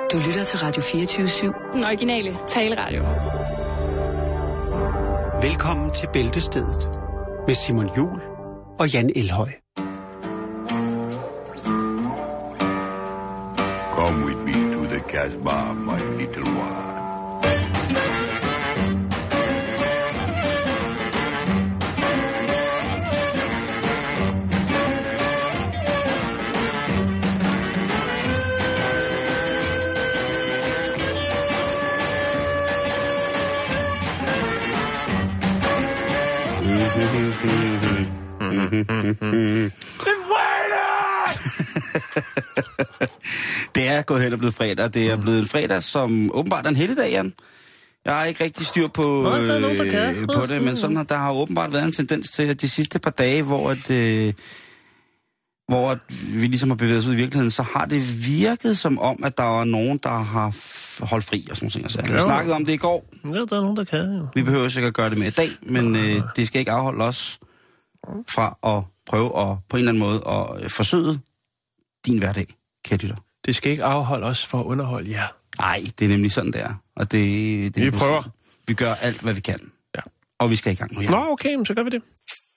Du lytter til Radio 24/7. Den originale taleradio. Velkommen til Bæltestedet med Simon Juhl og Jan Elhøj. Come with me to the Casbah, my little one. Det er gået hen og blevet fredag. Det er blevet en fredag, som åbenbart er en helligdag, Jan. Jeg har ikke rigtig styr på, på det, men sådan, der har åbenbart været en tendens til, at de sidste par dage, hvor vi ligesom har bevæget os ud i virkeligheden, så har det virket som om, at der var nogen, der har holdt fri og sådan noget. Så vi snakkede om det i går. Ja, der er nogen, der kan jo. Vi behøver sikkert gøre det med i dag, men det skal ikke afholde os fra at prøve at på en eller anden måde at forsøge din hverdag, kære lytter. Det skal ikke afholde os for at underholde jer. Nej, det er nemlig sådan, det er. Og det vi prøver. Vi gør alt, hvad vi kan. Ja. Og vi skal i gang nu, ja. Nå, okay, så gør vi det.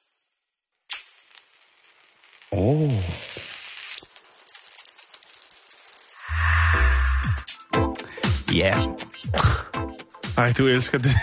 Ja. Ej, du elsker det.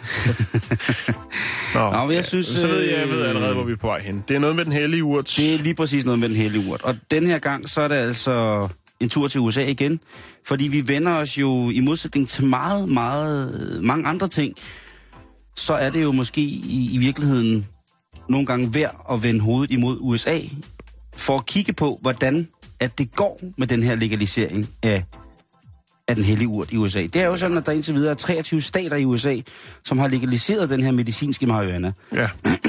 Nå, men jeg synes... Så ved jeg allerede, hvor vi er på vej hen. Det er noget med den hellige urt. Det er lige præcis noget med den hellige urt. Og den her gang, så er det altså en tur til USA igen. Fordi vi vender os jo i modsætning til mange andre ting. Så er det jo måske i virkeligheden nogle gange værd at vende hovedet imod USA. For at kigge på, hvordan at det går med den her legalisering af den hellige urt i USA. Det er jo sådan, at der indtil videre er 23 stater i USA, som har legaliseret den her medicinske marihuana. Ja.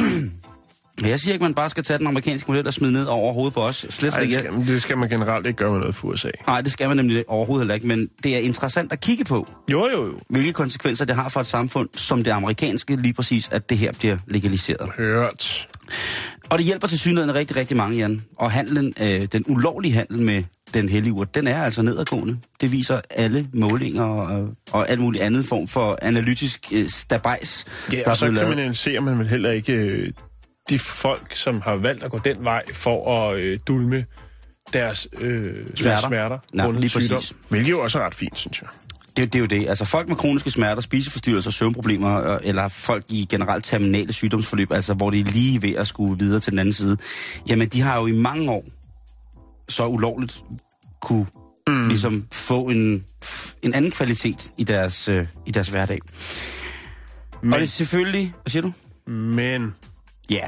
Jeg siger ikke, at man bare skal tage den amerikanske model og smide ned over hovedet på os. Det skal man generelt ikke gøre med noget for USA. Nej, det skal man nemlig overhovedet heller ikke, men det er interessant at kigge på. Jo. Hvilke konsekvenser det har for et samfund som det amerikanske, lige præcis, at det her bliver legaliseret. Hørt. Og det hjælper til synligheden rigtig, rigtig mange, Jan. Og handlen, den ulovlige handel med den hellige urt, den er altså nedadgående. Det viser alle målinger og alt muligt andet form for analytisk stabajs. Ja, og så kriminaliserer man vel heller ikke de folk, som har valgt at gå den vej for at dulme deres smerter. Nej, lige præcis. Hvilket jo også er ret fint, synes jeg. Det er jo det. Altså folk med kroniske smerter, spiseforstyrrelser, søvnproblemer, eller folk i generelt terminale sygdomsforløb, altså hvor de er lige ved at skulle videre til den anden side, jamen de har jo i mange år så ulovligt kunne ligesom få en anden kvalitet i deres hverdag. Men, og det er selvfølgelig... Hvad siger du? Men... Ja.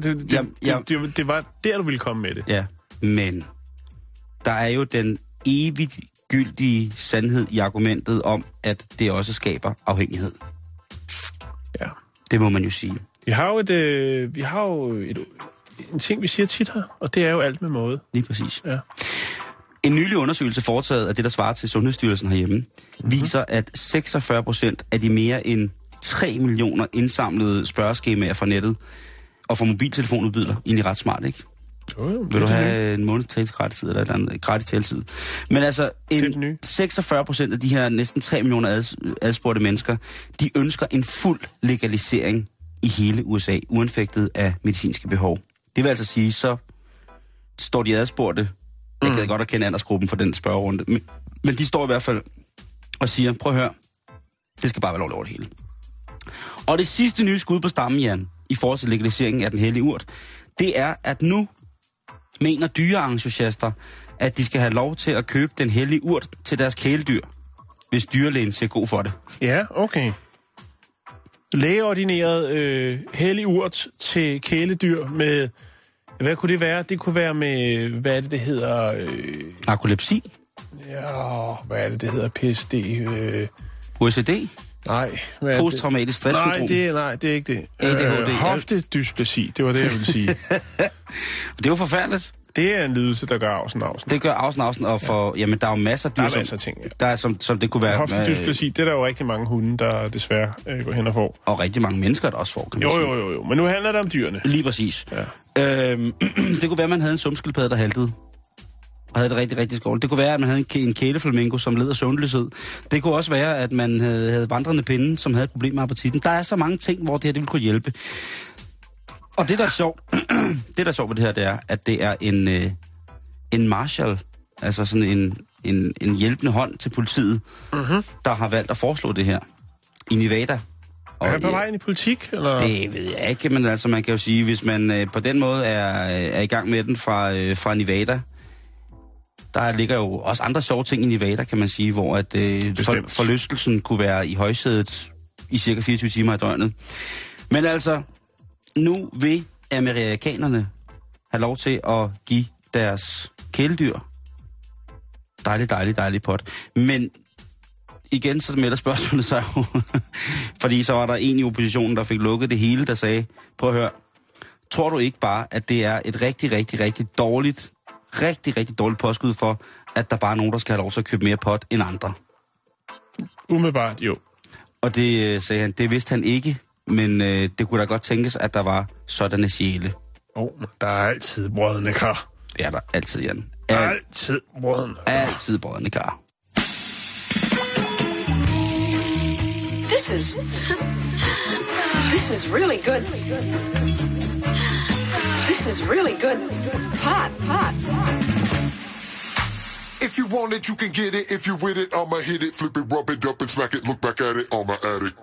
Det var der, du ville komme med det. Ja, men der er jo den evigt gyldige sandhed i argumentet om, at det også skaber afhængighed. Ja. Det må man jo sige. Vi har jo en ting, vi siger tit her, og det er jo alt med måde. Lige præcis. Ja. En nylig undersøgelse foretaget af det, der svarer til Sundhedsstyrelsen herhjemme, viser, at 46% af de mere end 3 millioner indsamlede spørgeskemaer fra nettet og fra mobiltelefonudbyder, egentlig ret smart, ikke? Vil du have en måneds gratis eller et andet gratis taltid? Men altså, 46% af de her næsten 3 millioner adspurgte mennesker, de ønsker en fuld legalisering i hele USA, uanfægtet af medicinske behov. Det vil altså sige, så står de adspurgte, jeg kan godt at kende aldersgruppen for den spørgerunde, men de står i hvert fald og siger, prøv at høre, det skal bare være lovligt over det hele. Og det sidste nye skud på stammen, Jan, i forhold til legaliseringen af den hellige urt, det er, at nu mener dyreentusiaster, at de skal have lov til at købe den hellige urt til deres kæledyr, hvis dyrlægen ser god for det. Ja, okay. Lægeordineret hellig urt til kæledyr med... Hvad kunne det være? Det kunne være med... Hvad er det hedder? Narkolepsi? Ja, hvad er det hedder? PSD? OCD? Nej. Posttraumatisk stresssyndrom? Nej, det er ikke det. ADHD? Hoftedysplasi, det var det, jeg ville sige. Det er jo forfærdeligt. Det er en lidelse, der gør afsen. Det gør afsen, og for, jamen, der er jo masser af dyr, der er masser af ting, ja. Der er, som det kunne være... Hoftedysplasi, det er der jo rigtig mange hunde, der desværre går hen og får. Og rigtig mange mennesker, der også får, kan man sige. Jo. Men nu handler det om dyrene. Lige præcis. Ja. Det kunne være, at man havde en sumpskildpadde, der haltede. og havde det rigtig, rigtig skål. Det kunne være, at man havde en kæleflamingo, som led af søvnløshed. Det kunne også være, at man havde vandrende pinde, som havde et problem med appetitten. Der er så mange ting, hvor det her det ville kunne hjælpe. Og det, der er sjovt, det, der er sjovt ved det her, det er, at det er en marshal, altså sådan en hjælpende hånd til politiet, der har valgt at foreslå det her i Nevada. Er jeg på vej ind i politik? Eller? Det ved jeg ikke, men altså man kan jo sige, hvis man på den måde er i gang med den fra Nevada, der ligger jo også andre sjove ting i Nevada, kan man sige, hvor at forlystelsen kunne være i højsædet i cirka 24 timer i døgnet. Men altså, nu vil amerikanerne have lov til at give deres kæledyr dejlig pot. Men igen, så melder spørgsmålet sig jo, fordi så var der en i oppositionen, der fik lukket det hele, der sagde, prøv at høre, tror du ikke bare, at det er et rigtig dårligt påskud for, at der bare er nogen, der skal have lov til at købe mere pot end andre? Umiddelbart, jo. Og det sagde han, det vidste han ikke, men det kunne da godt tænkes, at der var sådanne sjæle. Der er altid brødende kar. Det er der altid, Jan. Altid brødende kar. Altid brødende kar. This is really good. This is really good. Pot. If you want it, you can get it. If you with it, I'ma hit it, flip it, rub it up and smack it, look back at it, I'ma add it.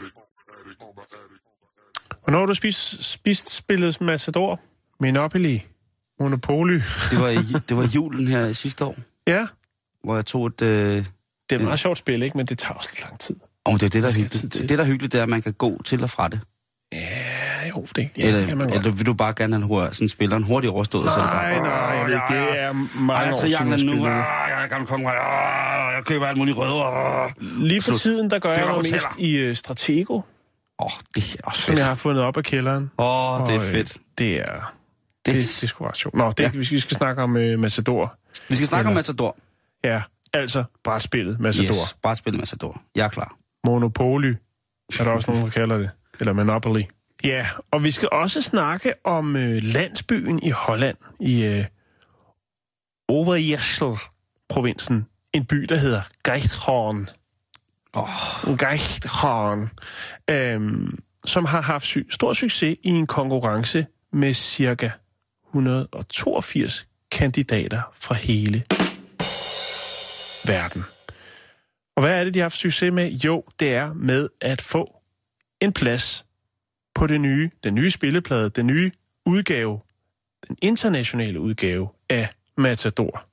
Hvornår har du spillet Matador? Monopoly? Monopoly? Det var julen her sidste år. Ja. Hvor jeg tog et... Det er et meget sjovt spil, ikke? Men det tager også lidt lang tid. Det er det, der er hyggeligt. Det, der er hyggeligt, det er, at man kan gå til og fra det. Ja, jo, det kan man godt. Eller vil du bare gerne have sådan spilleren hurtigt overstået? Nej, jeg ved, det er mange år siden jeg spillede. Jeg kan komme jeg køber alt muligt rødder. Lige for tiden, der gør jeg jo mest i Stratego. Det er også fedt. Som jeg har fundet op af kælderen. Det er fedt. Det er sgu ret sjovt. Vi skal snakke om Matador. Vi skal snakke om Matador. Ja, altså brætspillet Matador. Yes, brætspillet Matador. Jeg er klar. Monopoly, er der også nogen, der kalder det. Eller Monopoly. Ja, og vi skal også snakke om landsbyen i Holland, i Overijssel-provinsen. En by, der hedder Giethoorn. Giethoorn. Som har haft stor succes i en konkurrence med cirka 182 kandidater fra hele verden. Og hvad er det, de har haft succes med? Jo, det er med at få en plads på den nye spilleplade, den nye udgave, den internationale udgave af Matador.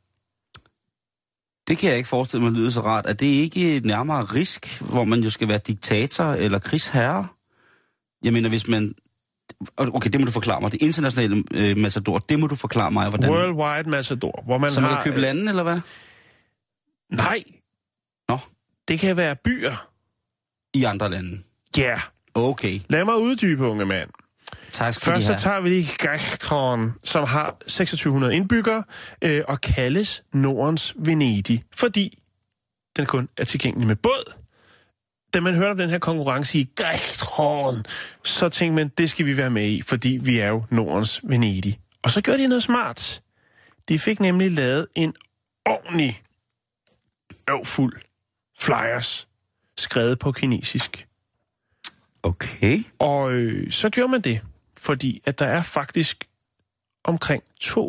Det kan jeg ikke forestille mig lyder så rart. Er det ikke nærmere risk, hvor man jo skal være diktator eller krigsherre? Jeg mener, hvis man... Okay, det må du forklare mig. Det internationale Matador, det må du forklare mig, hvordan... Worldwide Matador, hvor man så man kan købe lande, eller hvad? Nej. Nå. Det kan være byer. I andre lande? Ja. Yeah. Okay. Lad mig uddybe, unge mand. Tak skal Først så tager vi lige Giethoorn, som har 2600 indbyggere, og kaldes Nordens Venedig, fordi den kun er tilgængelig med båd. Da man hørte om den her konkurrence i Giethoorn, så tænkte man, det skal vi være med i, fordi vi er jo Nordens Venedig. Og så gjorde de noget smart. De fik nemlig lavet en ordentlig fuld flyers, skrevet på kinesisk. Okay. Og så gjorde man det, fordi at der er faktisk omkring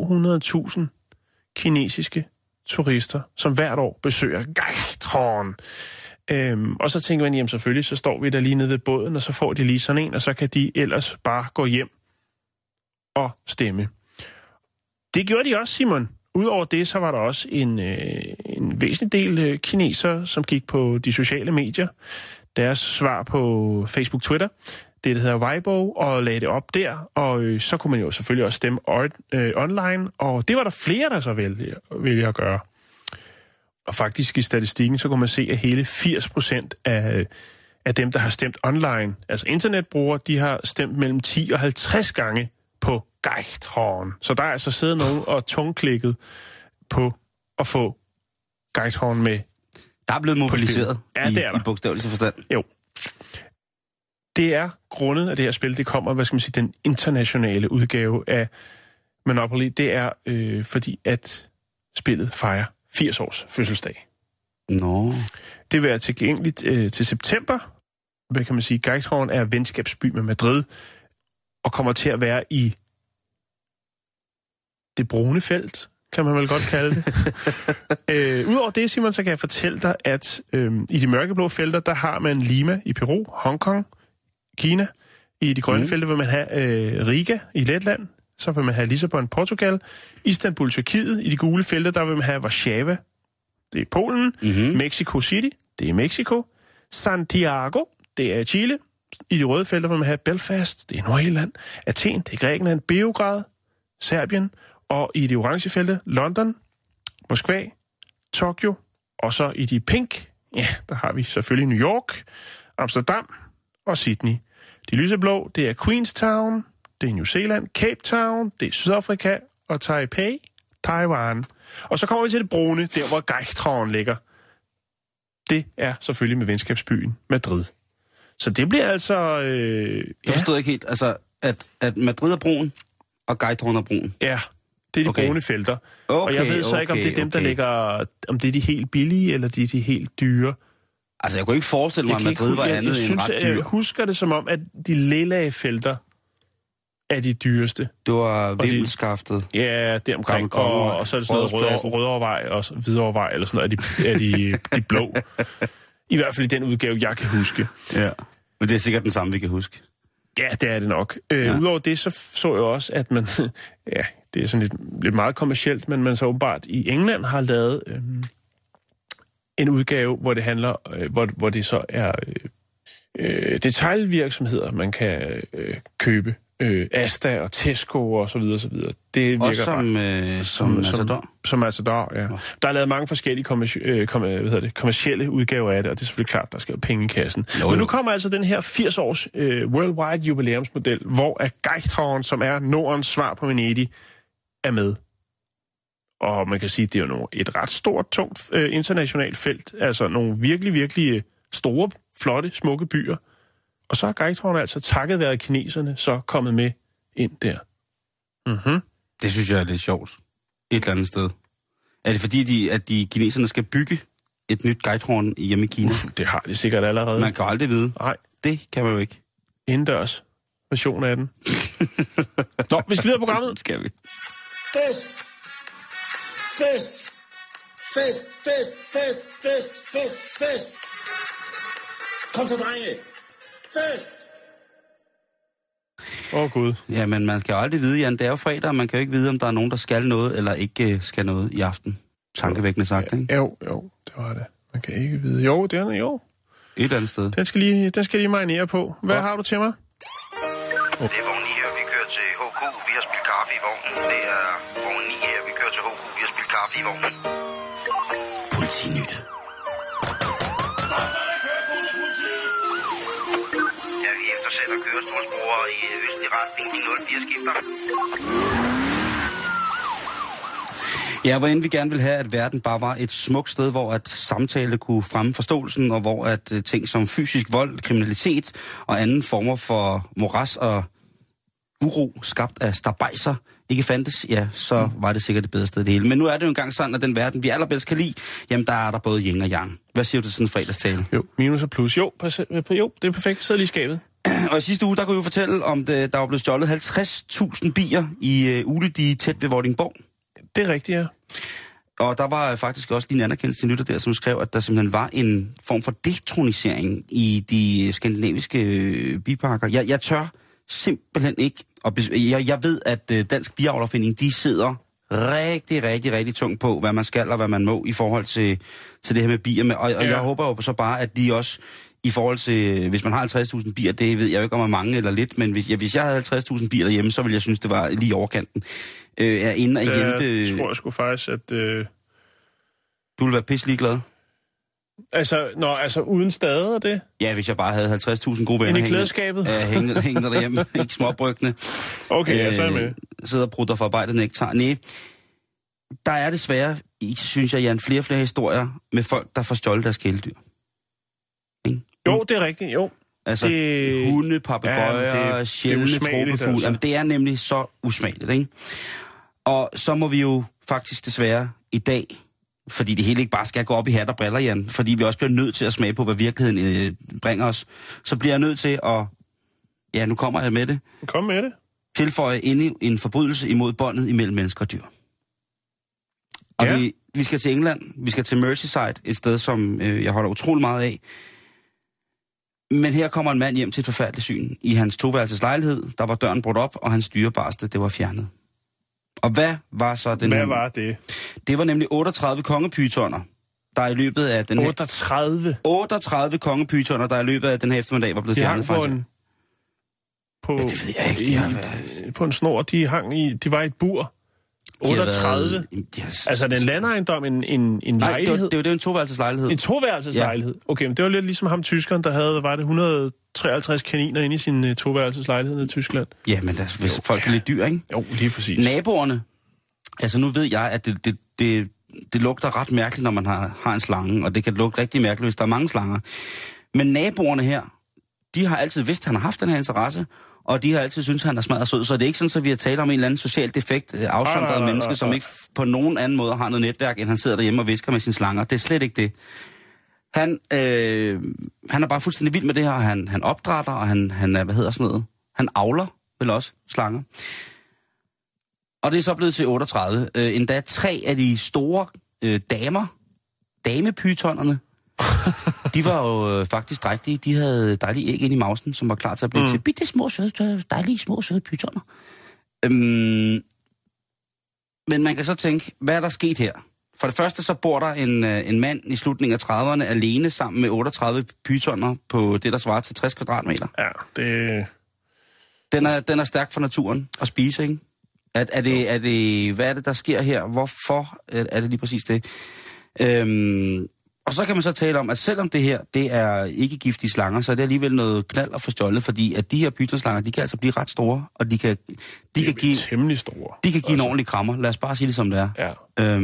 200.000 kinesiske turister, som hvert år besøger Giethoorn. Og så tænker man, jamen selvfølgelig, så står vi der lige nede ved båden, og så får de lige sådan en, og så kan de ellers bare gå hjem og stemme. Det gjorde de også, Simon. Udover det, så var der også en væsentlig del kinesere, som gik på de sociale medier. Deres svar på Facebook, Twitter, det der hedder Weibo, og lagde det op der. Og så kunne man jo selvfølgelig også stemme online, og det var der flere, der så vælger at gøre. Og faktisk i statistikken, så kunne man se, at hele 80% af dem, der har stemt online, altså internetbrugere, de har stemt mellem 10 og 50 gange på Giethoorn. Så der er altså siddet nogen og tungklikket på at få Giethoorn med. Der er blevet mobiliseret i bogstavelig forstand. Jo. Det er grundet af det her spil, det kommer, hvad skal man sige, den internationale udgave af Monopoly. Det er fordi, at spillet fejrer 80 års fødselsdag. Nå. Det vil være tilgængeligt til september. Hvad kan man sige? Geithorn er venskabsby med Madrid, og kommer til at være i det brune felt, kan man vel godt kalde det. Udover det, Simon, så kan jeg fortælle dig, at i de mørkeblå felter, der har man Lima i Peru, Hongkong, Kina. I de grønne felter vil man have Riga i Letland. Så vil man have Lissabon, Portugal. Istanbul, Tyrkiet. I de gule felter, der vil man have Warszawa. Det er Polen. Mexico City. Det er Mexico. Santiago. Det er Chile. I de røde felter vil man have Belfast. Det er Nordirland. Athen. Det er Grækenland. Beograd. Serbien. Og i de orange felter, London, Moskva, Tokyo. Og så i de pink, ja, der har vi selvfølgelig New York, Amsterdam og Sydney. De lyseblå, det er Queenstown, det er New Zealand, Cape Town, det er Sydafrika og Taipei, Taiwan. Og så kommer vi til det brune, der hvor Geithorn ligger. Det er selvfølgelig med venskabsbyen Madrid. Så det bliver altså... Det forstod jeg ikke helt. Altså, at Madrid er brun, og Geithorn er brun. Ja, det er de brune felter. Og jeg ved så ikke, om det er dem, der ligger... Om det er de helt billige, eller de er de helt dyre. Altså, jeg kunne ikke forestille mig, at Madrid var andet end ret dyr. Jeg husker det som om, at de lilla felter er de dyreste. Det var Vimmelskaftet. Ja, deromkring. Og så er det sådan noget Rødovrevej og Hvidovrevej, eller sådan noget, de blå. I hvert fald i den udgave, jeg kan huske. Ja, men det er sikkert den samme, vi kan huske. Ja, det er det nok. Udover det, så jeg også, at man... ja, det er sådan lidt meget kommercielt, men man så åbenbart i England har lavet en udgave, hvor det handler... hvor det så er detailvirksomheder, man kan købe. Asta og Tesco og så videre, så videre. Det virker også som Matador? Som Matador, ja. Der er lavet mange forskellige kommercielle udgaver af det, og det er selvfølgelig klart, der skal jo penge i kassen. Jo. Men nu kommer altså den her 80-års worldwide jubilæumsmodel, hvor Geithorn, som er Nordens svar på Venedig, er med. Og man kan sige, at det er jo et ret stort, tungt internationalt felt. Altså nogle virkelig, virkelig store, flotte, smukke byer. Og så har Geithorn altså takket være kineserne så kommet med ind der. Mm-hmm. Det synes jeg er lidt sjovt. Et eller andet sted. Er det fordi, at de kineserne skal bygge et nyt Geithorn hjemme i Kina? Det har de sikkert allerede. Man kan aldrig vide. Nej. Det kan man jo ikke. Indendørs version af den. Nå, vi skal videre på programmet. Skal vi. Fest! Fest! Fest! Fest! Fest! Fest! Fest! Fest! Kom så, drenge! Fest! Gud. Ja, men man skal jo aldrig vide, Jan. Det er jo fredag, og man kan jo ikke vide, om der er nogen, der skal noget, eller ikke skal noget i aften. Tankevækkende sagt, ikke? Jo, det var det. Man kan ikke vide. Jo, det er jo. Et eller andet sted. Den skal lige marinere på. Hvad har du til mig? Det er vogn 9 her, vi kører til HK. Vi har spillet kaffe i vognen. Det er vogn 9 her, vi kører til HK. Vi har spillet kaffe i vognen. Politinyt. Ja, vi eftersætter kørestolsbrugere i østlig retning. De 04 skifter. Ja, hvor end vi gerne vil have, at verden bare var et smukt sted, hvor at samtale kunne fremme forståelsen, og hvor at ting som fysisk vold, kriminalitet og anden former for moras og uro, skabt af starbejser, ikke fandtes, ja, så var det sikkert det bedre sted det hele. Men nu er det jo engang sådan, at den verden, vi allerbedst kan lide, jamen der er der både yin og yang. Hvad siger du til sådan en fredagstale? Jo, minus og plus. Jo, det er perfekt. Sidder lige i skabet. Og i sidste uge, der kunne vi fortælle, om der var blevet stjålet 50.000 bier i Uledige tæt ved Vordingborg. Det er rigtigt, ja. Og der var faktisk også lige en anerkendelse til lytter der, som skrev, at der simpelthen var en form for detronisering i de skandinaviske biparker. Jeg tør simpelthen ikke, og jeg ved, at Dansk Biavlerforening, de sidder rigtig tungt på, hvad man skal og hvad man må i forhold til det her med bier. Og jeg håber jo så bare, at de også i forhold til, hvis man har 50.000 bier, det ved jeg jo ikke, om man mange eller lidt, men hvis jeg havde 50.000 bier derhjemme, så ville jeg synes, det var lige overkanten. Er inde at hjælpe... Jeg tror sgu faktisk, at... Du ville være pisselig glad? Altså uden stade og det? Ja, hvis jeg bare havde 50.000 gode venner i klædeskabet? Hængende derhjemme, ikke småbrygende. Okay, så er jeg med. Sidder og prutter for arbejdet nektar. Nej, der er desværre, synes jeg, Jan, flere historier med folk, der får stjålet deres kæledyr. Ikke? Jo, det er rigtigt, jo. Altså hunde, papegøjer, sjældne tropefugle. Altså. Jamen, det er nemlig så usmageligt, ikke? Og så må vi jo faktisk desværre i dag, fordi det hele ikke bare skal gå op i hat og briller, Jan, fordi vi også bliver nødt til at smage på, hvad virkeligheden bringer os, så bliver jeg nødt til at, ja, nu kommer jeg med det. Kom med det. Tilføje endnu en forbrydelse imod båndet imellem mennesker og dyr. Og ja. vi skal til England, vi skal til Merseyside, et sted, som jeg holder utrolig meget af. Men her kommer en mand hjem til et forfærdeligt syn. I hans toværelses lejlighed, der var døren brudt op, og hans dyrebarste, det var fjernet. Og hvad var så den? Hvad var det? Det var nemlig 38 kongepytoner, der i løbet af den 38 kongepytoner, der i løbet af den her eftermiddag var blevet fjernet fra ja, det ved jeg ikke. På en snor, de var i et bur. 38? Altså, den landejendom, en lejlighed? Det var en toværelseslejlighed. En toværelseslejlighed? Ja. Okay, men det var lidt ligesom ham tyskeren, der havde, var det 153 kaniner inde i sin toværelseslejlighed i Tyskland? Ja, men hvis folk er lidt dyr, ikke? Jo, lige præcis. Naboerne, altså nu ved jeg, at det lugter ret mærkeligt, når man har en slange, og det kan lugte rigtig mærkeligt, hvis der er mange slanger. Men naboerne her, de har altid vidst, at han har haft den her interesse, og de har altid syntes, at han er smadret sød. Så det er ikke sådan, at vi har talt om en eller anden social defekt, afsondret menneske, som ikke på nogen anden måde har noget netværk, end han sidder derhjemme og visker med sine slanger. Det er slet ikke det. Han er bare fuldstændig vild med det her. Han opdrætter, og han hvad hedder sådan noget? Han avler vel også slanger. Og det er så blevet til 38. Endda 3 af de store damepytonerne, de var jo faktisk drægtige. De havde dejlige æg ind i mausen, som var klar til at blive til bitte små søde, dejlige små søde pytoner. Men man kan så tænke, hvad er der sket her? For det første så bor der en mand i slutningen af 30'erne alene sammen med 38 pytoner på det, der svarer til 60 kvadratmeter. Ja, det... Den er stærk for naturen at spise, ikke? Er det, hvad er det, der sker her? Hvorfor er det lige præcis det? Og så kan man så tale om, at selvom det her, det er ikke giftige slanger, så er det alligevel noget knald og forstjålet, fordi at de her pytonslanger, de kan altså blive ret store, og de kan give temmelig store. De kan give en ordentlig krammer. Lad os bare sige det, som det er. Ja.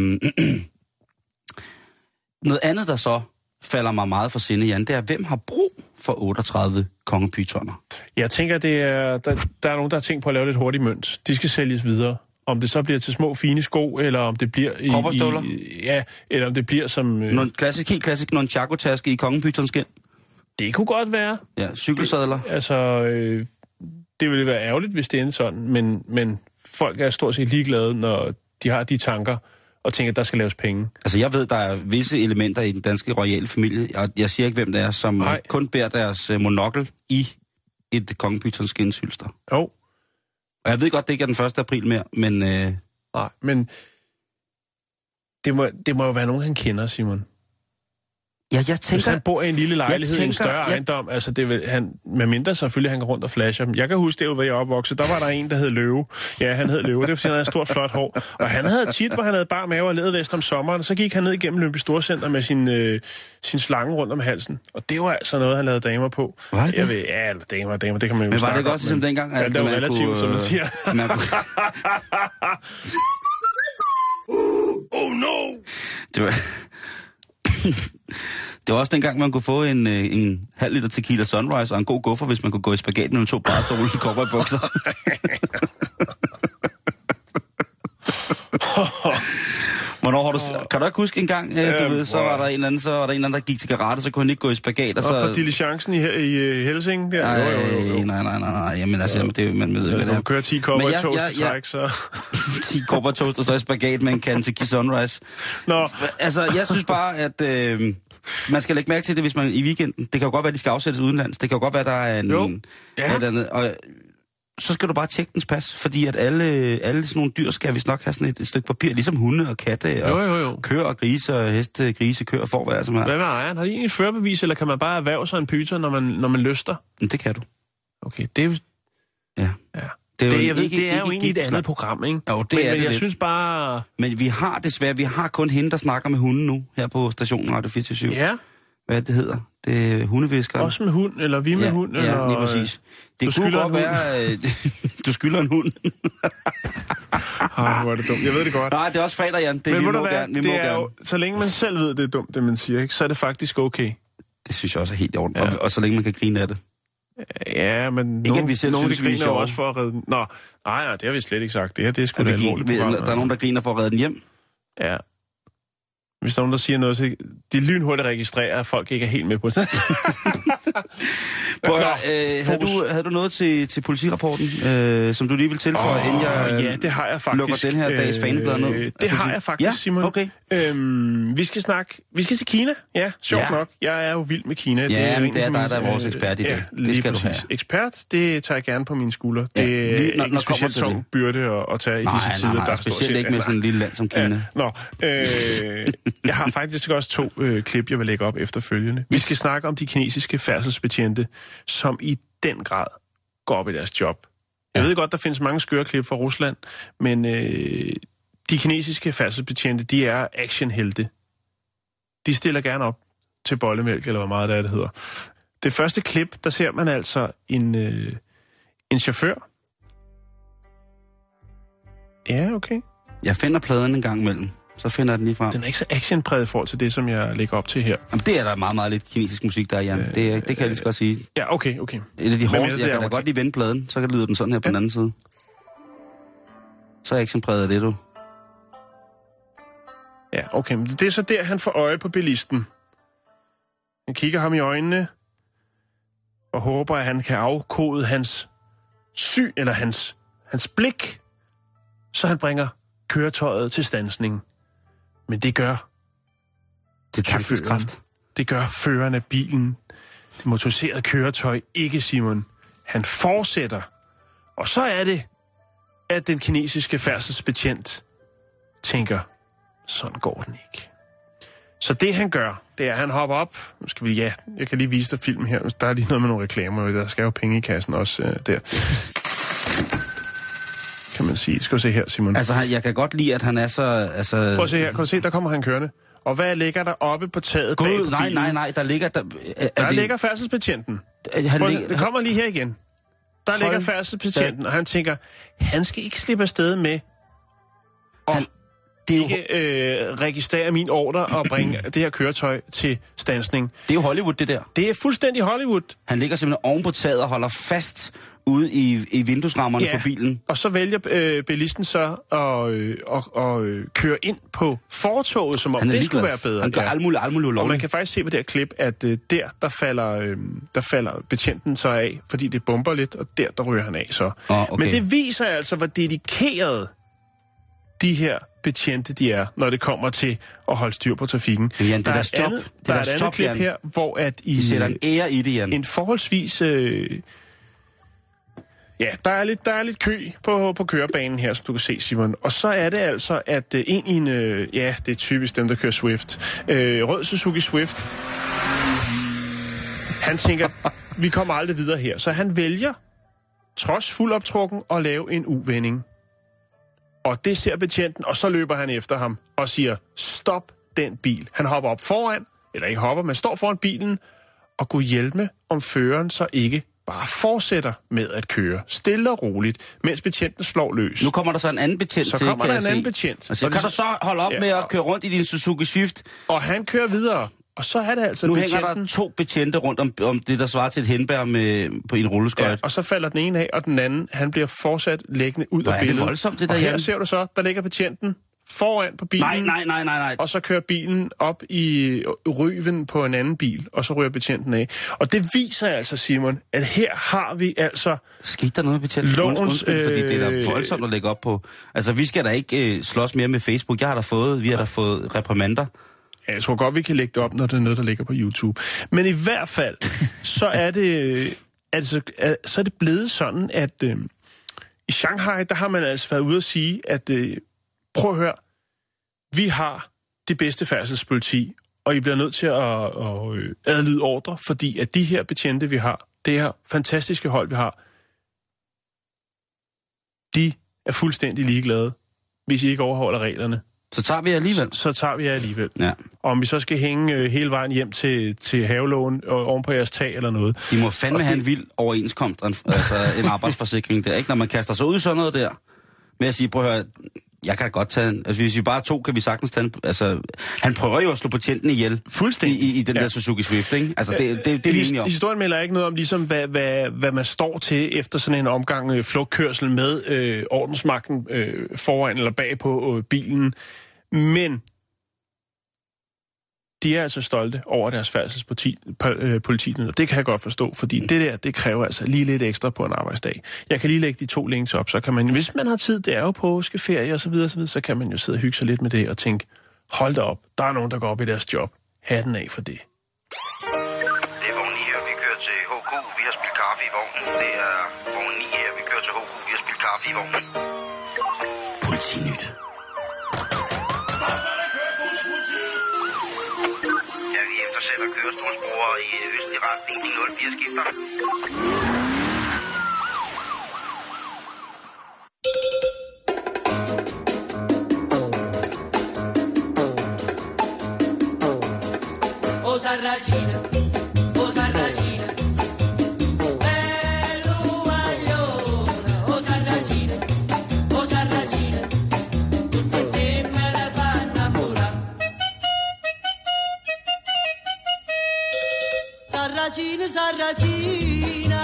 Noget andet, der så falder mig meget for sinde, Jan, det er, hvem har brug for 38 kongepytoner? Jeg tænker, der er nogen, der har tænkt på at lave lidt hurtigt mønt. De skal sælges videre. Om det så bliver til små, fine sko, eller om det bliver ja, eller om det bliver som... Helt klassisk nunchaku-taske i kongepytonskin. Det kunne godt være. Ja, cykelsadler. Altså, det ville være ærgerligt, hvis det endte sådan, men folk er stort set ligeglade, når de har de tanker, og tænker, at der skal laves penge. Altså, jeg ved, der er visse elementer i den danske royale familie, jeg siger ikke, hvem det er, som kun bærer deres monokkel i et kongepytonskindshylster. Jo. Og jeg ved godt, det ikke er den 1. april mere, men... Nej, men det må jo være nogen, han kender, Simon. Ja, jeg tænker... Hvis han bor i en lille lejlighed i en større ejendom, altså det vil han... Med mindre selvfølgelig, han går rundt og flasher dem. Jeg kan huske, det hvor jeg opvokset, der var der en, der hed Løve. Ja, han hed Løve, det var fordi, han havde et stort, flot hår. Og han havde tit, hvor han havde bar mave og lædervest om sommeren, så gik han ned igennem Lyngby Storcenter med sin slange rundt om halsen. Og det var altså noget, han lavede damer på. Var det? Eller damer, det kan man jo. Men var det godt som dengang? Ja, det var relativt, som man siger. Oh no! Det var også dengang, man kunne få en halv liter tequila Sunrise og en god guffer, hvis man kunne gå i spagat med 2 barstole i cowboybukser. Hvornår har du... Kan du ikke huske en gang, så var der en eller anden, der gik til karate, så kunne han ikke gå i spagat, og så... på diligencen i Helsing? Der? Jo. Nej. Jamen altså, det, man ved ikke, hvad det er. Kører 10 cowboy-toast til træk, så... 10 cowboy-toast og så i spagat med en kan tequila Sunrise. Nå. Altså, jeg synes bare, at... man skal lægge mærke til det, hvis man i weekenden... Det kan jo godt være, at de skal afsættes udenlands. Det kan jo godt være, der er et eller andet... Og så skal du bare tjekke dens pas, fordi at alle sådan nogle dyr skal vist nok have sådan et stykke papir, ligesom hunde og katte og køer og grise og heste, grise, køer og får, hvad som er. Hvad med ejeren? Har de egentlig et førerbevis, eller kan man bare erhverve sig en pyton, når man lyster? Det kan du. Okay, det er jo... Ja. Det er jo egentlig et andet program, ikke? Jo, det er det jeg synes bare... Men vi har kun hende, der snakker med hunden nu, her på stationen Radio 24/7. Ja. Hvad det hedder? Det er hundeviskeren. Også med hund, eller vi med hund, eller... Ja, lige præcis. Det kunne godt være... du skylder en hund. Hvor er det dumt. Jeg ved det godt. Nej, det er også fredag, Jan. Men vi må gerne. Jo, så længe man selv ved, det er dumt, det man siger, ikke, så er det faktisk okay. Det synes jeg også er helt i orden. Ja. Og så længe man kan grine af det. Ja, men ikke, vi selv nogen synes, griner også for at redde den. Nej, det har vi slet ikke sagt. Det her, det er sgu da alvorligt program. Der er nogen, der griner for at redde den hjem. Ja. Hvis der er nogen, der siger noget, så de lynhurtigt registrerer, at folk ikke er helt med på det. Havde du noget til politirapporten, som du lige vil tilføje, inden jeg ja, det har jeg faktisk. lukker den her dags faneblad ned? Det har jeg faktisk, ja? Simon. Okay. Vi skal til Kina. Ja, sjovt nok. Jeg er jo vild med Kina. Ja, men der er vores ekspert i dag. Det skal du have. Ekspert, det tager jeg gerne på mine skuldre. Ja, det er en specielt tung byrde at tage i disse tider. Nej, specielt ikke med sådan en lille land som Kina. Jeg har faktisk også 2 klip, jeg vil lægge op efterfølgende. Vi skal snakke om de kinesiske færdselsbetjente, som i den grad går op i deres job. Jeg ved godt, der findes mange skøre klip fra Rusland, men de kinesiske færdselsbetjente, de er actionhelte. De stiller gerne op til bollemælk, eller hvor meget det hedder. Det første klip, der ser man altså en chauffør. Ja, okay. Jeg finder pladen en gang imellem. Så finder jeg den lige frem. Den er ikke så actionpræget i forhold til det, som jeg lægger op til her. Jamen, det er der meget, meget lidt kinesisk musik, der er, Jan. Det kan jeg lige så godt sige. Ja, okay. Et af de hårde, jeg kan da godt lige vende pladen, så kan det lyde den sådan her på den anden side. Så er actionpræget af det, du. Ja, okay. Men det er så der, han får øje på bilisten. Han kigger ham i øjnene og håber, at han kan afkode hans syn, eller hans blik, så han bringer køretøjet til standsning. Men det gør chaufføren. Det gør føreren af bilen. Det motoriserede køretøj ikke, Simon. Han fortsætter. Og så er det, at den kinesiske færdselsbetjent tænker, sådan går den ikke. Så det han gør, det er, at han hopper op. Nu skal vi, jeg kan lige vise dig filmen her. Der er lige noget med nogle reklamer, der skal jo penge i kassen også der. Kan man sige. Skal du se her, Simon? Altså, jeg kan godt lide, at han er så... Altså... Prøv at se her. Kan du se, der kommer han kørende. Og hvad ligger der oppe på taget bag på bilen? Nej, der ligger... Der ligger færdselsbetjenten. Det kommer lige her igen. Der ligger færdselsbetjenten, og han tænker, han skal ikke slippe afsted med at ikke registrere min ordre og bringe det her køretøj til standsning. Det er jo Hollywood, det der. Det er fuldstændig Hollywood. Han ligger simpelthen oven på taget og holder fast ude i vinduesrammerne på bilen. Og så vælger bilisten så at køre ind på fortovet, som om det skulle være bedre. Han gør alt muligt ulovligt. Og man kan faktisk se på det her klip, at der falder betjenten så af, fordi det bomber lidt, og der ryger han af så. Okay. Men det viser altså, hvor dedikeret de her betjente de er, når det kommer til at holde styr på trafikken. Jan, der er et andet klip her, hvor at I sætter en ære i det, Jan. En forholdsvis... der er lidt kø på kørebanen her, som du kan se, Simon. Og så er det altså, at ind i en... det er typisk dem, der kører Swift. Rød Suzuki Swift. Han tænker, vi kommer aldrig videre her. Så han vælger, trods fuld optrukken, at lave en U-vending. Og det ser betjenten, og så løber han efter ham og siger, stop den bil. Han hopper op foran, eller ikke hopper, men står foran bilen, og kunne hjælpe, om føreren så ikke bare fortsætter med at køre stille og roligt, mens betjenten slår løs. Nu kommer der så en anden betjent så til, kommer der en anden betjent. Altså, kan du så holde op med at køre rundt i din Suzuki Swift? Og han kører videre. Og så er det altså nu betjenten... hænger der 2 betjente rundt om det, der svarer til et hindbær på en rulleskøjt. Ja, og så falder den ene af, og den anden, han bliver fortsat liggende ud af billedet. Det voldsomt, det der, og her ser du så, der ligger betjenten foran på bilen. Nej. Og så kører bilen op i ryven på en anden bil, og så ryger betjenten af. Og det viser altså, Simon, at her har vi altså... Skete der noget, betjenten? Undskyld, fordi det er da voldsomt at lægge op på. Altså, vi skal da ikke slås mere med Facebook. Vi har da fået reprimander. Ja, jeg tror godt, vi kan lægge det op, når det er noget, der ligger på YouTube. Men i hvert fald, så er det... så er det blevet sådan, at i Shanghai, der har man altså været ude at sige, at prøv at høre, vi har det bedste færdselspoliti, og I bliver nødt til at adlyde ordre, fordi at de her betjente, vi har, det her fantastiske hold, vi har, de er fuldstændig ligeglade, hvis I ikke overholder reglerne. Så tager vi alligevel. Så tager vi alligevel. Ja. Og om vi så skal hænge hele vejen hjem til havelågen oven på jeres tag eller noget. De må fandme have en vild overenskomst, altså en arbejdsforsikring der, ikke? Når man kaster sig ud i sådan noget der, med at sige, prøv at høre, jeg kan godt tage en... Altså, hvis vi bare er 2, kan vi sagtens tage en... Altså, han prøver jo at slå betjenten ihjel. Fuldstændig. I den der Suzuki Swift, ikke? Altså, det er vi enige om. Historien melder ikke noget om, ligesom, hvad man står til efter sådan en omgang flugtkørsel med ordensmagten foran eller bag på bilen. Men de er altså stolte over deres færdselspoliti, og det kan jeg godt forstå, fordi det kræver altså lige lidt ekstra på en arbejdsdag. Jeg kan lige lægge de 2 links op, så kan man, hvis man har tid, det er jo påskeferie og så videre, så kan man jo sidde og hygge sig lidt med det og tænke, hold da op, der er nogen, der går op i deres job. Hatten af for det. Det er vogn 9 her, vi kører til HK. Vi har spillet kaffe i vognen. Det er vogn 9 her, vi kører til HK. Vi har spillet kaffe i vognen. Politinyt. Ja, vi eftersætter kørestolsbrugere i østlig retning. De 04 skifter. Sarracina, oh Sarracina, bello guagliona, oh Sarracina, tutte te me la fanno innamorare. Sarracina, Sarracina.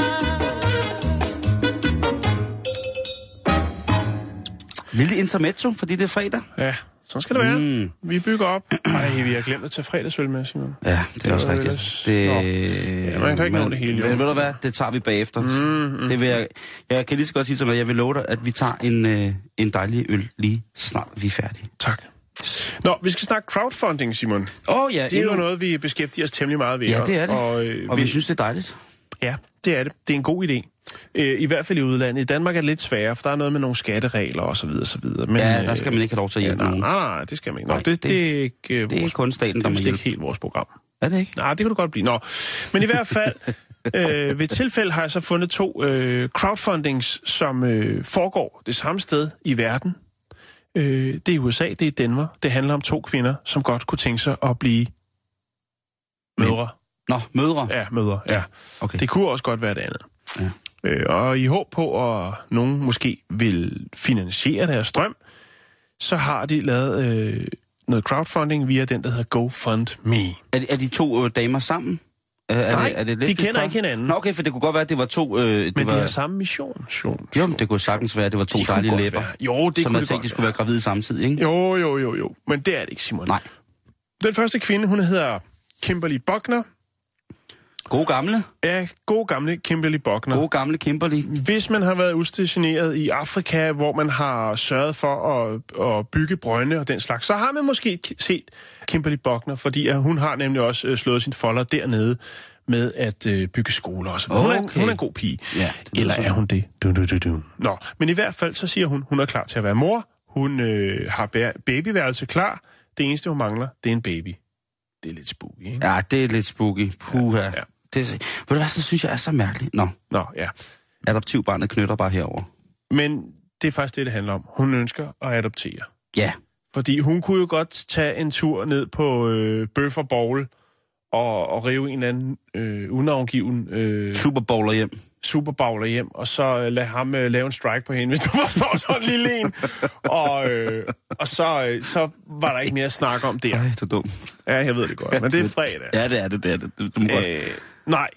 Lille intermezzo, fordi det er fredag. Ja. Så skal det være. Vi bygger op. Ej, vi har glemt at tage fredagsøl med, Simon. Ja, det er også rigtigt. Ja, man kan ikke nå det hele. Men ved du hvad, det tager vi bagefter. Det vil jeg kan lige så godt sige som at jeg vil love dig, at vi tager en dejlig øl lige så snart vi er færdige. Tak. Nå, vi skal snakke crowdfunding, Simon. Ja. Det er jo noget, vi beskæftiger os temmelig meget ved. Ja, det er det. Og vi synes, det er dejligt. Ja, det er det. Det er en god idé. I hvert fald i udlandet. I Danmark er det lidt sværere, for der er noget med nogle skatteregler og så videre, så videre. Men, ja, der skal man ikke have lov til at hjælpe nogen. Nej, det skal man ikke. Nå, det er ikke det er kun staten, der må hjælpe. Det er ikke helt vores program. Er det ikke? Nej, det kan du godt blive. Nå, men i hvert fald, ved tilfælde har jeg så fundet 2 crowdfundings, som foregår det samme sted i verden. Det er i USA, det er i Denver. Det handler om 2 kvinder, som godt kunne tænke sig at blive mødre. Nå, mødre? Ja, mødre, ja. Okay. Det kunne også godt være det andet. Ja. Og i håb på, at nogen måske vil finansiere deres drøm, så har de lavet noget crowdfunding via den, der hedder GoFundMe. Er de 2 damer sammen? Nej, er det lidt de kender ikke hinanden. Nå, okay, for det kunne godt være, at det var 2... Men de har samme mission. Jo, men det kunne sagtens være, at det var 2 dejlige læber. Jo, det som kunne jeg tænkte, de skulle være gravide samtidig, ikke? Jo. Men det er det ikke, Simon. Nej. Den første kvinde, hun hedder Kimberly Buckner. God gamle? Ja, god gamle Kimberly Buckner. God gamle Kimberly. Hvis man har været udstationeret i Afrika, hvor man har sørget for at bygge brønde og den slags, så har man måske set Kimberly Buckner, fordi hun har nemlig også slået sin folder dernede med at bygge skoler og sådan. Okay. Hun er en god pige. Ja, eller er hun det? Nå, men i hvert fald så siger hun er klar til at være mor. Hun har babyværelse klar. Det eneste, hun mangler, det er en baby. Det er lidt spooky, ikke? Ja, det er lidt spooky. Puha. Ja. Ved du hvad, så synes jeg er så mærkeligt. Nå, ja. Adoptivbarnet knytter bare herover. Men det er faktisk det handler om. Hun ønsker at adoptere. Ja. Fordi hun kunne jo godt tage en tur ned på Bøffer Bowl og rive en eller anden unavngiven... Superbowler hjem, og så lade ham lave en strike på hende, hvis du forstår sådan en lille en. Og så var der ikke mere at snakke om der. Ej, du er dum. Ja, jeg ved det godt, men det er fredag. Ja, det er det. Du må godt. Nej,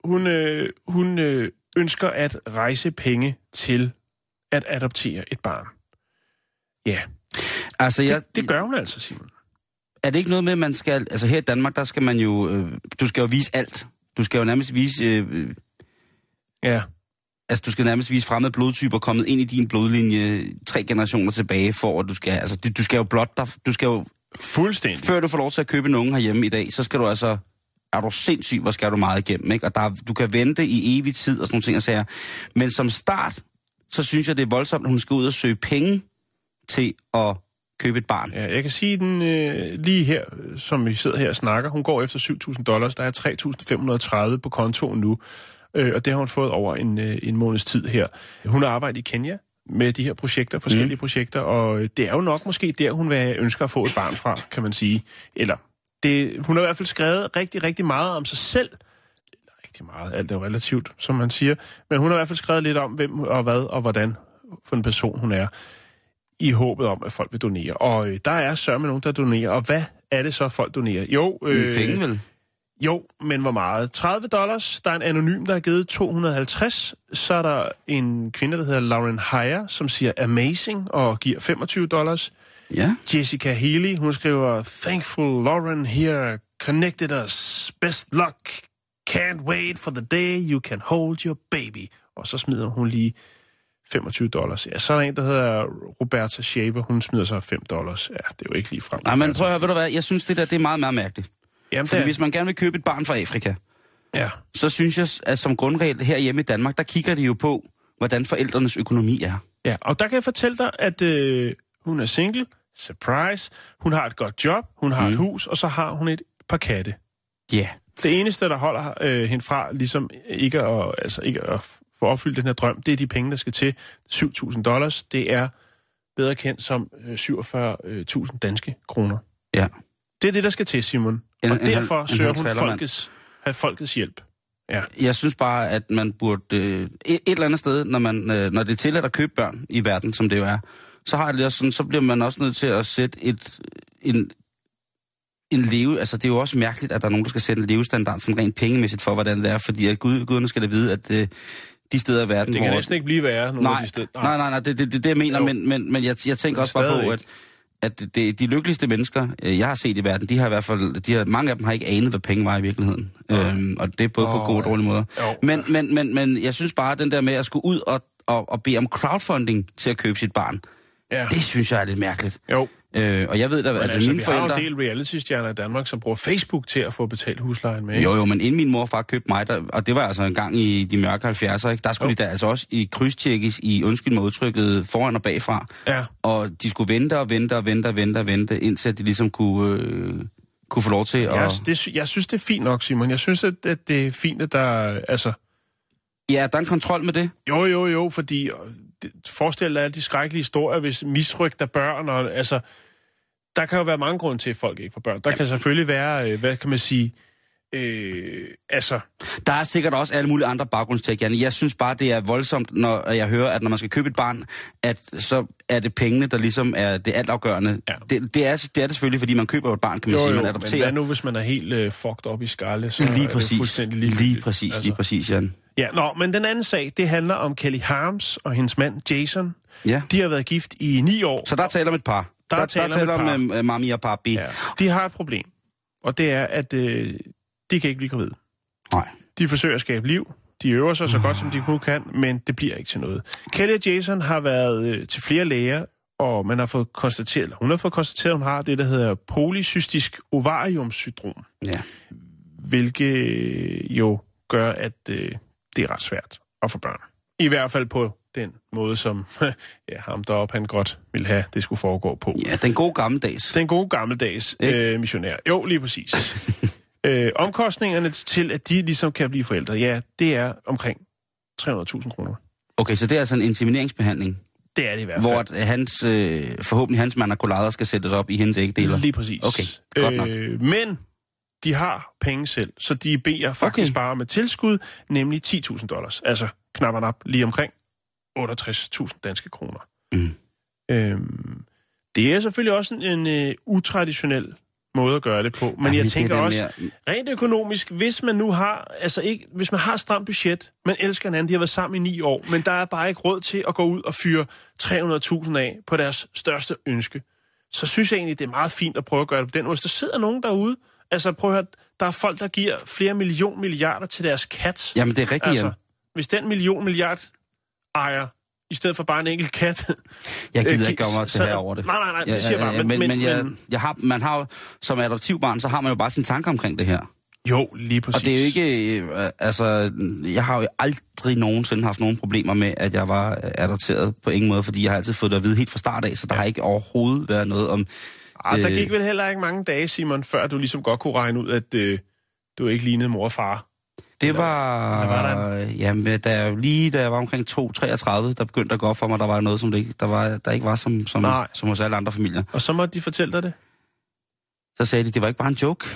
hun ønsker at rejse penge til at adoptere et barn. Ja. Altså, det gør hun altså, Simon. Er det ikke noget med, at man skal... Altså her i Danmark, der skal man jo... du skal jo vise alt. Du skal jo nærmest vise... Ja. Altså, du skal nærmest vise fremmede blodtyper kommet ind i din blodlinje 3 generationer tilbage, for at du skal... Altså, du skal jo blot dig... Du skal jo... Fuldstændig. Før du får lov til at købe en unge herhjemme i dag, så skal du altså... Er du sindssyg, hvor skal du meget igennem, ikke? Og du kan vente i evig tid og sådan nogle ting og sager. Men som start, så synes jeg, det er voldsomt, at hun skal ud og søge penge til at købe et barn. Ja, jeg kan sige den lige her, som vi sidder her og snakker. Hun går efter $7,000. Der er 3.530 på kontoen nu. Og det har hun fået over en måneds tid her. Hun har arbejdet i Kenya med de her projekter, forskellige projekter, og det er jo nok måske der, hun ønsker at få et barn fra, kan man sige. Eller, hun har i hvert fald skrevet rigtig, rigtig meget om sig selv. Rigtig meget, alt er jo relativt, som man siger. Men hun har i hvert fald skrevet lidt om, hvem og hvad og hvordan for en person hun er, i håbet om, at folk vil donere. Og der er sørme nogen, der donerer. Og hvad er det så, folk donerer? Jo, penge vel? Jo, men hvor meget? $30. Der er en anonym, der har givet 250. Så er der en kvinde, der hedder Lauren Heyer, som siger amazing og giver $25. Ja. Jessica Healy, hun skriver thankful Lauren here, connected us. Best luck. Can't wait for the day you can hold your baby. Og så smider hun lige $25. Ja, så er der en, der hedder Roberta Shaver. Hun smider så $5. Ja, det er jo ikke lige frem. Nej, men prøv at høre, ved du hvad? Jeg synes, det er meget, meget mærkeligt. Jamen, fordi hvis man gerne vil købe et barn fra Afrika, ja, så synes jeg, at som grundregel herhjemme i Danmark, der kigger de jo på, hvordan forældrenes økonomi er. Ja, og der kan jeg fortælle dig, at hun er single. Surprise. Hun har et godt job, hun har et hus, og så har hun et par katte. Ja. Yeah. Det eneste, der holder hende fra, ligesom ikke at få opfyldt den her drøm, det er de penge, der skal til. $7.000. Det er bedre kendt som 47.000 danske kroner. Ja. Det er det, der skal til, Simon. Og derfor søger hun folkets hjælp. Ja. Jeg synes bare, at man burde et eller andet sted, når det er tilladt at købe børn i verden, som det jo er, så har det også sådan, så bliver man også nødt til at sætte en leve... Altså, det er jo også mærkeligt, at der er nogen, der skal sætte en levestandard sådan rent pengemæssigt for, hvordan det er, fordi at guderne skal da vide, at de steder i verden... Det kan næsten ikke blive værre, nogle af de steder. Nej, det er det, jeg mener, men jeg tænker også bare på, at de lykkeligste mennesker, jeg har set i verden, de har i hvert fald... mange af dem har ikke anet, hvad penge var i virkeligheden. Og det er både på gode og dårlige måder. Men jeg synes bare, at den der med at skulle ud og bede om crowdfunding til at købe sit barn, det synes jeg er lidt mærkeligt. Jo. Og jeg ved da, at mine forældre... Vi har jo en del reality-stjerner i Danmark, som bruger Facebook til at få betalt huslejen med. Jo, men inden min mor og far købte mig, og det var altså en gang i de mørke 70'er, ikke? Der skulle de da altså også i krydstjekkes i, undskyld mig udtrykket, foran og bagfra. Ja. Og de skulle vente, indtil de ligesom kunne få lov til at... Jeg synes, det er fint nok, Simon. Jeg synes, at det er fint, at der... Altså... Ja, der er en kontrol med det. Jo, fordi... Forestil dig alle de skrækkelige historier, hvis misrygter børn, og altså, der kan jo være mange grunde til, at folk ikke får børn. Der kan selvfølgelig være, hvad kan man sige, altså... Der er sikkert også alle mulige andre baggrundstæk, Janne. Jeg synes bare, det er voldsomt, når jeg hører, at når man skal købe et barn, at så er det pengene, der ligesom er det altafgørende. Ja. Det er det selvfølgelig, fordi man køber et barn, kan man sige, man adopterer. Men hvad nu, hvis man er helt fucked op i skalle? Så lige præcis, er det fuldstændig lige præcis, Janne. Ja, men den anden sag, det handler om Kelly Harms og hendes mand Jason. Ja. De har været gift i 9 år. Så der taler om et par. Der taler om mami og papi. Ja. De har et problem, og det er, at de kan ikke blive gravid. Nej. De forsøger at skabe liv. De øver sig så godt, som de nu kan, men det bliver ikke til noget. Kelly og Jason har været til flere læger, og hun har fået konstateret, at hun har det, der hedder polycystisk ovariumssyndrom. Ja. Hvilket jo gør, at det er ret svært at få børn. I hvert fald på den måde, som ham deroppe, han godt ville have, det skulle foregå på. Ja, den gode gammeldags missionær. Jo, lige præcis. Omkostningerne til, at de ligesom kan blive forældre, ja, det er omkring 300.000 kroner. Okay, så det er altså en insemineringsbehandling? Det er det i hvert fald. Hvor forhåbentlig hans manakulader skal sættes op i hendes ægdeler? Lige præcis. Okay, godt nok. Men de har penge selv, så de beder faktisk bare med tilskud, nemlig $10.000. Altså knapper op lige omkring 68.000 danske kroner. Det er selvfølgelig også en utraditionel måde at gøre det på, men jeg tænker også, rent økonomisk, hvis man nu har, hvis man har stramt budget, man elsker hinanden, de har været sammen i 9 år, men der er bare ikke råd til at gå ud og fyre 300.000 af på deres største ønske, så synes jeg egentlig, det er meget fint at prøve at gøre det på den måde. Hvis der sidder nogen derude, prøv at høre, der er folk, der giver flere milliarder til deres kat. Jamen, det er rigtigt, hvis den milliard ejer, i stedet for bare en enkelt kat... Jeg gider ikke gøre mig til her over det. Nej, det siger jeg bare. Men man har jo, som adoptivbarn, så har man jo bare sine tanker omkring det her. Jo, lige præcis. Og det er jo ikke... jeg har jo aldrig nogensinde haft nogen problemer med, at jeg var adopteret på ingen måde, fordi jeg har altid fået det at vide helt fra start af, så der har ikke overhovedet været noget om... Der gik vel heller ikke mange dage, Simon, før du ligesom godt kunne regne ud, at du ikke lignede mor og far. Det var... Jamen, da jeg var omkring 2-33, der begyndte at gå op for mig, der var noget, som der ikke var som hos alle andre familier. Og så måtte de fortælle dig det? Så sagde de, det var ikke bare en joke.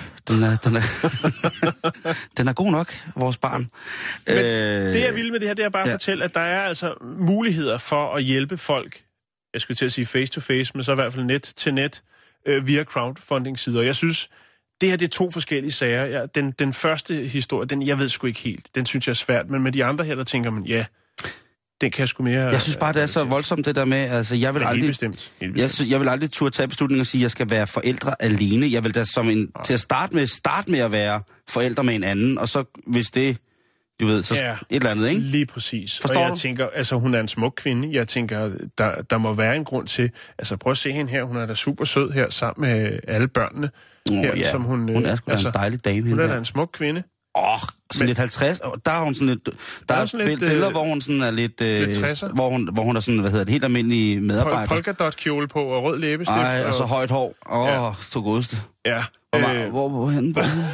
Den er god nok, vores barn. Men det, jeg vil med det her, det er bare at fortælle, at der er altså muligheder for at hjælpe folk, jeg skulle til at sige face-to-face, men så i hvert fald net til net, via crowdfunding-sider. Jeg synes, det her, det er 2 forskellige sager. Ja, den første historie, jeg ved sgu ikke helt. Den synes jeg er svært, men med de andre her, der tænker man, ja, den kan jeg sgu mere... Jeg synes bare, det er så voldsomt, det der med, altså, jeg vil aldrig... Helt bestemt. Jeg vil aldrig turde tage beslutningen og sige, at jeg skal være forældre alene. Jeg vil da til at starte med at være forældre med en anden, og så hvis det, du ved, så et eller andet, ikke? Lige præcis. Forstår og jeg du? tænker, altså hun er en smuk kvinde. Jeg tænker, der må være en grund til... Altså prøv at se hende her, hun er da super sød her, sammen med alle børnene. Her, som hun er sgu da en dejlig dame. Hun er da en smuk kvinde. Sådan lidt 50, der er hun sådan lidt... Der er sådan lidt billeder, hvor hun sådan er lidt... hvor hun er sådan, hvad hedder det, helt almindelig medarbejder. Polkadot-kjole på og rød læbestift. Ej, og så højt hår. Så godeste. Ja. Hvorhen?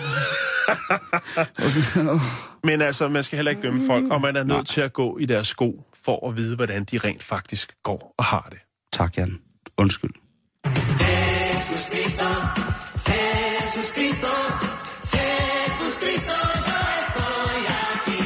Men altså, man skal heller ikke dømme folk, og man er nødt til at gå i deres sko, for at vide, hvordan de rent faktisk går og har det. Tak, Jan. Undskyld. Jesus Cristo, Jesus Cristo, Jesus Cristo, yo estoy aquí.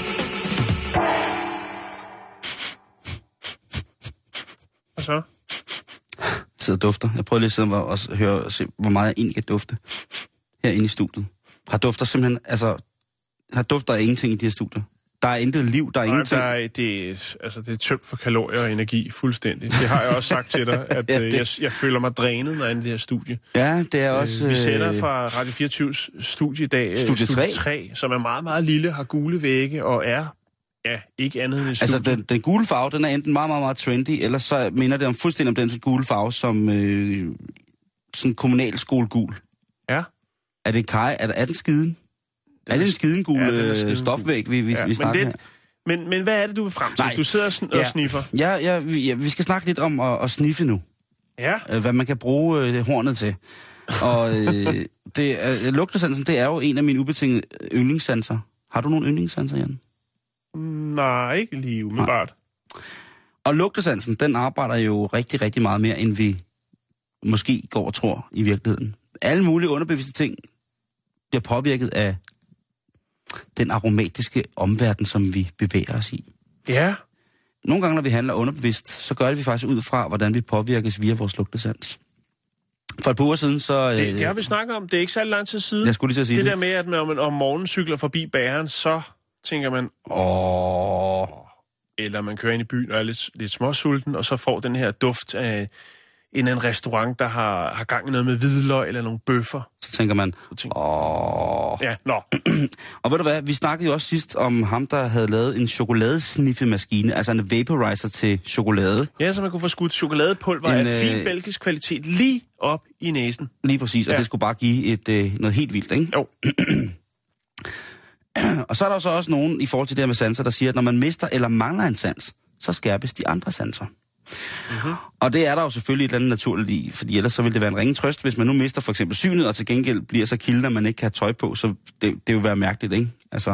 Og så? Sidder og dufter. Jeg prøver lige at sidde og høre og se, hvor meget jeg egentlig kan dufte herinde i studiet. Har dufter ingenting i de her studier? Der er intet liv, der er ingenting. Det er tømt for kalorier og energi fuldstændig. Det har jeg også sagt til dig, at jeg føler mig drænet, når jeg er i det her studie. Ja, det er også... Vi sender fra Radio 24's studie i dag, studie 3, som er meget, meget lille, har gule vægge og er ikke andet end et studie. Altså, den gule farve, den er enten meget, meget, meget trendy, eller så minder det fuldstændig om den gule farve, som sådan kommunalskolegul. Ja. Er det er den skiden? Er det en skidengul stofvæg, vi snakker her? Men hvad er det, du vil frem til? Nej. Du sidder og sniffer. Ja, vi skal snakke lidt om at sniffe nu. Ja. Hvad man kan bruge hornet til. Og lugtesansen, det er jo en af mine ubetingede yndlingssanser. Har du nogle yndlingssanser, Jan? Nej, ikke lige umiddelbart. Og lugtesansen, den arbejder jo rigtig, rigtig meget mere, end vi måske går og tror i virkeligheden. Alle mulige underbevidste ting bliver påvirket af den aromatiske omverden, som vi bevæger os i. Ja. Nogle gange, når vi handler underbevidst, så gør det vi faktisk ud fra, hvordan vi påvirkes via vores lugtesans. For et par uger siden, så... Det har vi snakket om. Det er ikke så lang tid siden. Jeg skulle lige så sige det. Det der med, at når man om morgenen cykler forbi bageren, så tænker man... Eller man kører ind i byen og er lidt småsulten, og så får den her duft af en restaurant, der har gang i noget med hvidløg eller nogle bøffer. Så tænker man... Ja, nå. Og ved du hvad, vi snakkede jo også sidst om ham, der havde lavet en chokoladesniffemaskine, altså en vaporizer til chokolade. Ja, så man kunne få skudt chokoladepulver af fin belgisk kvalitet lige op i næsen. Lige præcis, og det skulle bare give noget helt vildt, ikke? Jo. Og så er der jo så også nogen i forhold til det her med sanser, der siger, at når man mister eller mangler en sans, så skærpes de andre sanser. Mm-hmm. Og det er der jo selvfølgelig et eller andet naturligt i, fordi ellers så vil det være en ringe trøst, hvis man nu mister for eksempel synet, og til gengæld bliver så kilden, at man ikke kan have tøj på, så det vil være mærkeligt, ikke? Altså,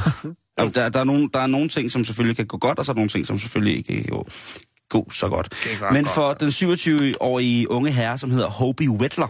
der er nogle ting, som selvfølgelig kan gå godt, og så er der nogle ting, som selvfølgelig ikke kan gå så godt. Men for den 27-årige unge herre, som hedder Hobie Wettler,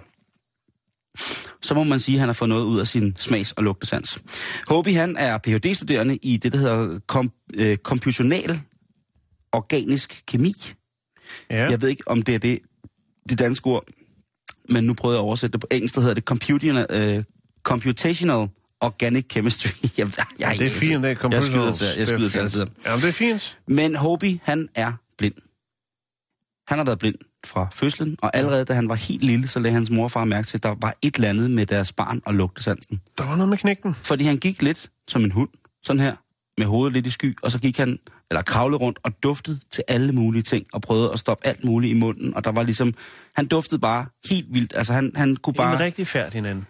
så må man sige, at han har fået noget ud af sin smags- og lugtesans. Hobie, han er Ph.D.-studerende i det, der hedder komputationel organisk kemi. Ja. Jeg ved ikke, om det er det danske ord, men nu prøvede jeg at oversætte det på engelsk, der hedder det computational organic chemistry. Det er fint, det er jeg skyder til altid. Ja, det er fint. Men Hobie, han er blind. Han har været blind fra fødslen, og allerede da han var helt lille, så lagde hans mor og far mærke til, at der var et eller andet med deres barn og lugtesansen. Der var noget med knægten. Fordi han gik lidt som en hund, sådan her, med hovedet lidt i sky, og så gik han, eller kravlede rundt og duftede til alle mulige ting, og prøvede at stoppe alt muligt i munden, og der var ligesom, han duftede bare helt vildt, altså han kunne bare... En rigtig færd hinanden.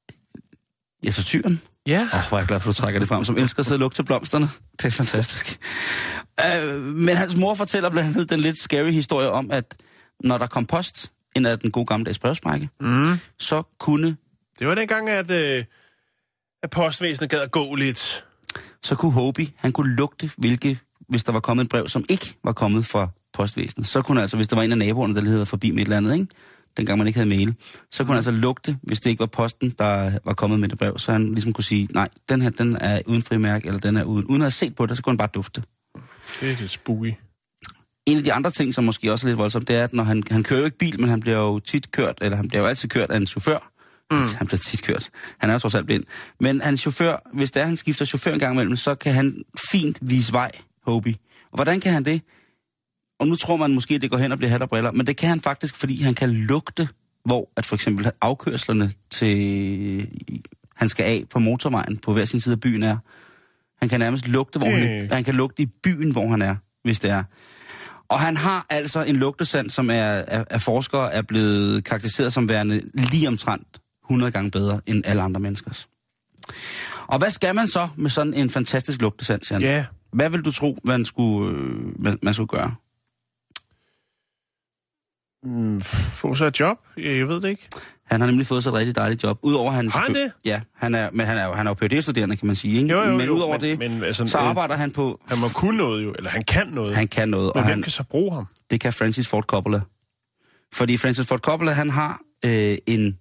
Ja, så tyren. Ja. Hvor er jeg glad for, at du trækker det frem, som elsker at sidde og lugte til blomsterne. Det er fantastisk. Men hans mor fortæller blandt andet den lidt scary historie om, at når der kom post ind af den gode gammeldags brevsprække, så kunne... Det var dengang, at postvæsenet gad at gå lidt. Så kunne Hobie, han kunne lugte, hvis der var kommet et brev, som ikke var kommet fra postvæsenet. Så kunne altså, hvis der var en af naboerne, der lige havde forbi med et eller andet, ikke? Dengang man ikke havde mail, så kunne han altså lugte, hvis det ikke var posten, der var kommet med det brev. Så han ligesom kunne sige, nej, den her, den er uden frimærke, eller den er uden at have set på det, så kunne han bare dufte. Det er lidt spooky. En af de andre ting, som måske også er lidt voldsomt, det er, at når han kører jo ikke bil, men han bliver jo tit kørt, eller han bliver jo altid kørt af en chauffør. Han bliver tit kørt. Han er jo trods alt blind. Men hans chauffør, hvis det er, han skifter chauffør en gang imellem, så kan han fint vise vej, Hobie. Og hvordan kan han det? Og nu tror man måske, at det går hen og bliver hat og briller, men det kan han faktisk, fordi han kan lugte, hvor at for eksempel afkørslerne til han skal af på motorvejen på hver sin side af byen er. Han kan nærmest lugte, hvor han kan lugte i byen, hvor han er, hvis det er. Og han har altså en lugtesand, som af forskere er blevet karakteriseret som værende lige omtrent 100 gange bedre end alle andre menneskers. Og hvad skal man så med sådan en fantastisk lugtesand, Jan? Ja. Hvad vil du tro, man skulle gøre? Få sig et job? Jeg ved det ikke. Han har nemlig fået sig et rigtig dejligt job. Udover han... Har han det? Ja, han er jo Ph.D.-studerende, kan man sige, ikke? Jo, men udover så arbejder han på... Han må kunne noget jo, eller han kan noget. Han kan noget. Men hvem kan så bruge ham? Det kan Francis Ford Coppola. Fordi Francis Ford Coppola, han har en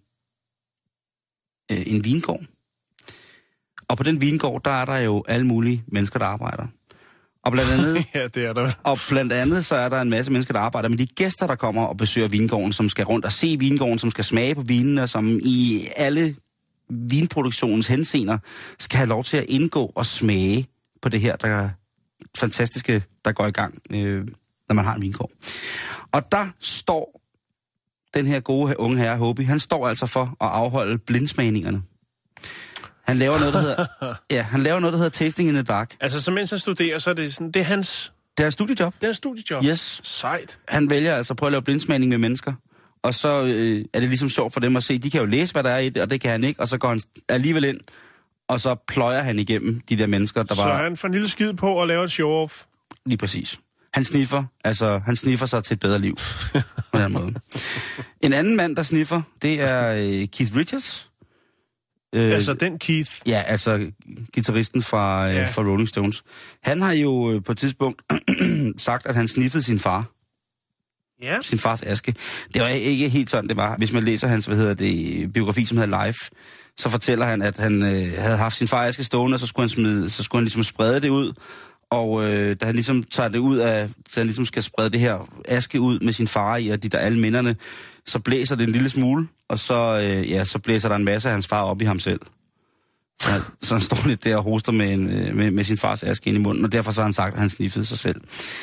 vingård. Og på den vingård, der er der jo alle mulige mennesker, der arbejder. Og blandt andet, ja, det er der. Og blandt andet, så er der en masse mennesker, der arbejder med de gæster, der kommer og besøger vingården, som skal rundt og se vingården, som skal smage på vinene, som i alle vinproduktionens henseender skal have lov til at indgå og smage på det her, der er fantastiske, der går i gang, når man har en vingård. Og der står den her gode unge herre, Hobie, han står altså for at afholde blindsmagningerne. Han laver noget, der hedder Tasting in the Dark. Altså, så mens han studerer, så er det sådan, det er hans... Det er et studiejob. Det er et studiejob? Yes. Sejt. Han vælger altså at prøve at lave blindsmagning med mennesker. Og så er det ligesom sjovt for dem at se, de kan jo læse, hvad der er i det, og det kan han ikke. Og så går han alligevel ind, og så pløjer han igennem de der mennesker, der bare... Så han får en lille skid på at lave et show-off? Lige præcis. Han sniffer sig til et bedre liv. På den måde. En anden mand, der sniffer, det er Keith Richards. Altså den Keith? Ja, altså guitaristen fra Rolling Stones. Han har jo på et tidspunkt sagt, at han sniffede sin far. Ja. Sin fars aske. Det var ikke helt sådan, det var. Hvis man læser hans, biografi, som hedder Life, så fortæller han, at han havde haft sin far aske stående, og så skulle han ligesom sprede det ud. Og da han ligesom tager det ud af, så han ligesom skal sprede det her aske ud med sin far i, og de der alle minderne, så blæser det en lille smule, og så, så blæser der en masse af hans far op i ham selv. Så han står lidt der og hoster med sin fars aske ind i munden, og derfor så har han sagt, at han sniffede sig selv.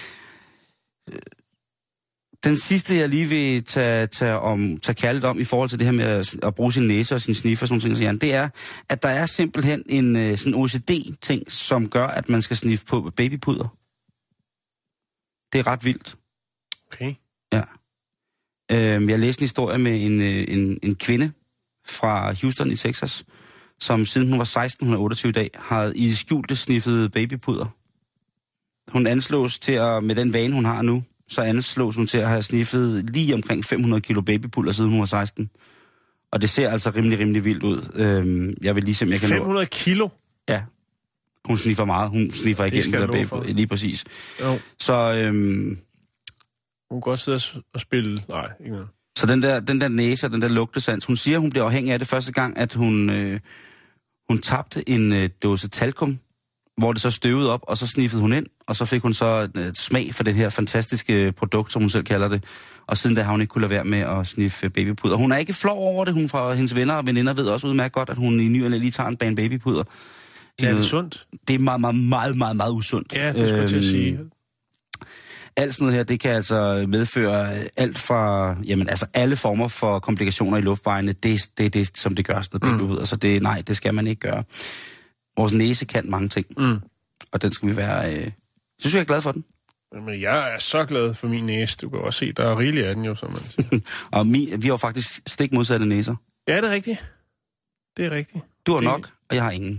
Den sidste, jeg lige vil tage kærligt om i forhold til det her med at bruge sin næse og sin sniffer, sådan ting, Jan, det er, at der er simpelthen en sådan OCD-ting, som gør, at man skal sniffe på babypuder. Det er ret vildt. Okay. Ja. Jeg læste en historie med en kvinde fra Houston i Texas, som siden hun var 16, hun er 28 i dag, har i skjulte sniffet babypuder. Hun anslås til at, med den vane, hun har nu, så anslås hun til at have sniffet lige omkring 500 kilo babypulver, siden hun var 16. Og det ser altså rimelig vildt ud. Jeg vil lige se, om jeg kan 500 kilo? Ja. Hun sniffer meget. Hun sniffer igennem det der baby. Lige præcis. Jo. Så... hun kan godt sidde og spille... Nej, ikke noget. Så den der næse og den der lugtesans, hun siger, hun bliver afhængig af det første gang, at hun tabte en dåse talkum, hvor det så støvede op, og så sniffede hun ind, og så fik hun så et smag for det her fantastiske produkt, som hun selv kalder det. Og siden da har hun ikke kunne lade være med at sniffe babypuder. Hun er ikke flov over det. Hun fra hendes venner og veninder ved også udmærket godt, at hun i ny og næ lige tager en bane babypuder. Ja, det er sundt. Det er meget usundt. Ja, det skulle jeg til at sige. Alt sådan noget her, det kan altså medføre alt fra, jamen altså alle former for komplikationer i luftvejene. Det er det, som det gør sådan noget babypuder. Så det skal man ikke gøre. Vores næse kan mange ting. Og den skal vi være... synes jeg er glad for den. Men jeg er så glad for min næse. Du kan også se, der er rigeligt af den jo, som man siger. Og vi har faktisk stik modsatte næser. Ja, det er rigtigt. Det er rigtigt. Du har nok, og jeg har ingen.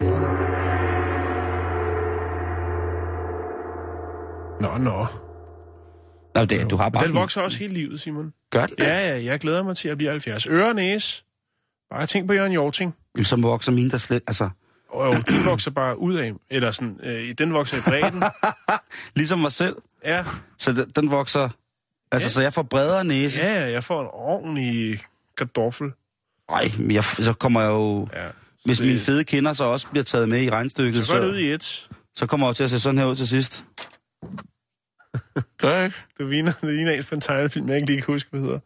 Nå. Nå, du har bare den vokser også hele livet, Simon. Gør den? Ja, jeg glæder mig til at blive 70. Øre og næse. Bare tænk på Jørgen Hjorting. Som vokser mine der slet, altså... den vokser bare ud af, eller sådan, den vokser i bredden. Ligesom mig selv? Ja. Så den vokser, altså så jeg får bredere næse? Ja, jeg får en ordentlig kartoffel. Nej, men så kommer jeg jo... Ja, hvis mine fede kinder så også bliver taget med i regnstykket, så går det ud i et. Så kommer jeg til at se sådan her ud til sidst. Gør jeg ikke? Det ligner en fra en tegnefilm, jeg ikke lige kan huske, hvad hedder.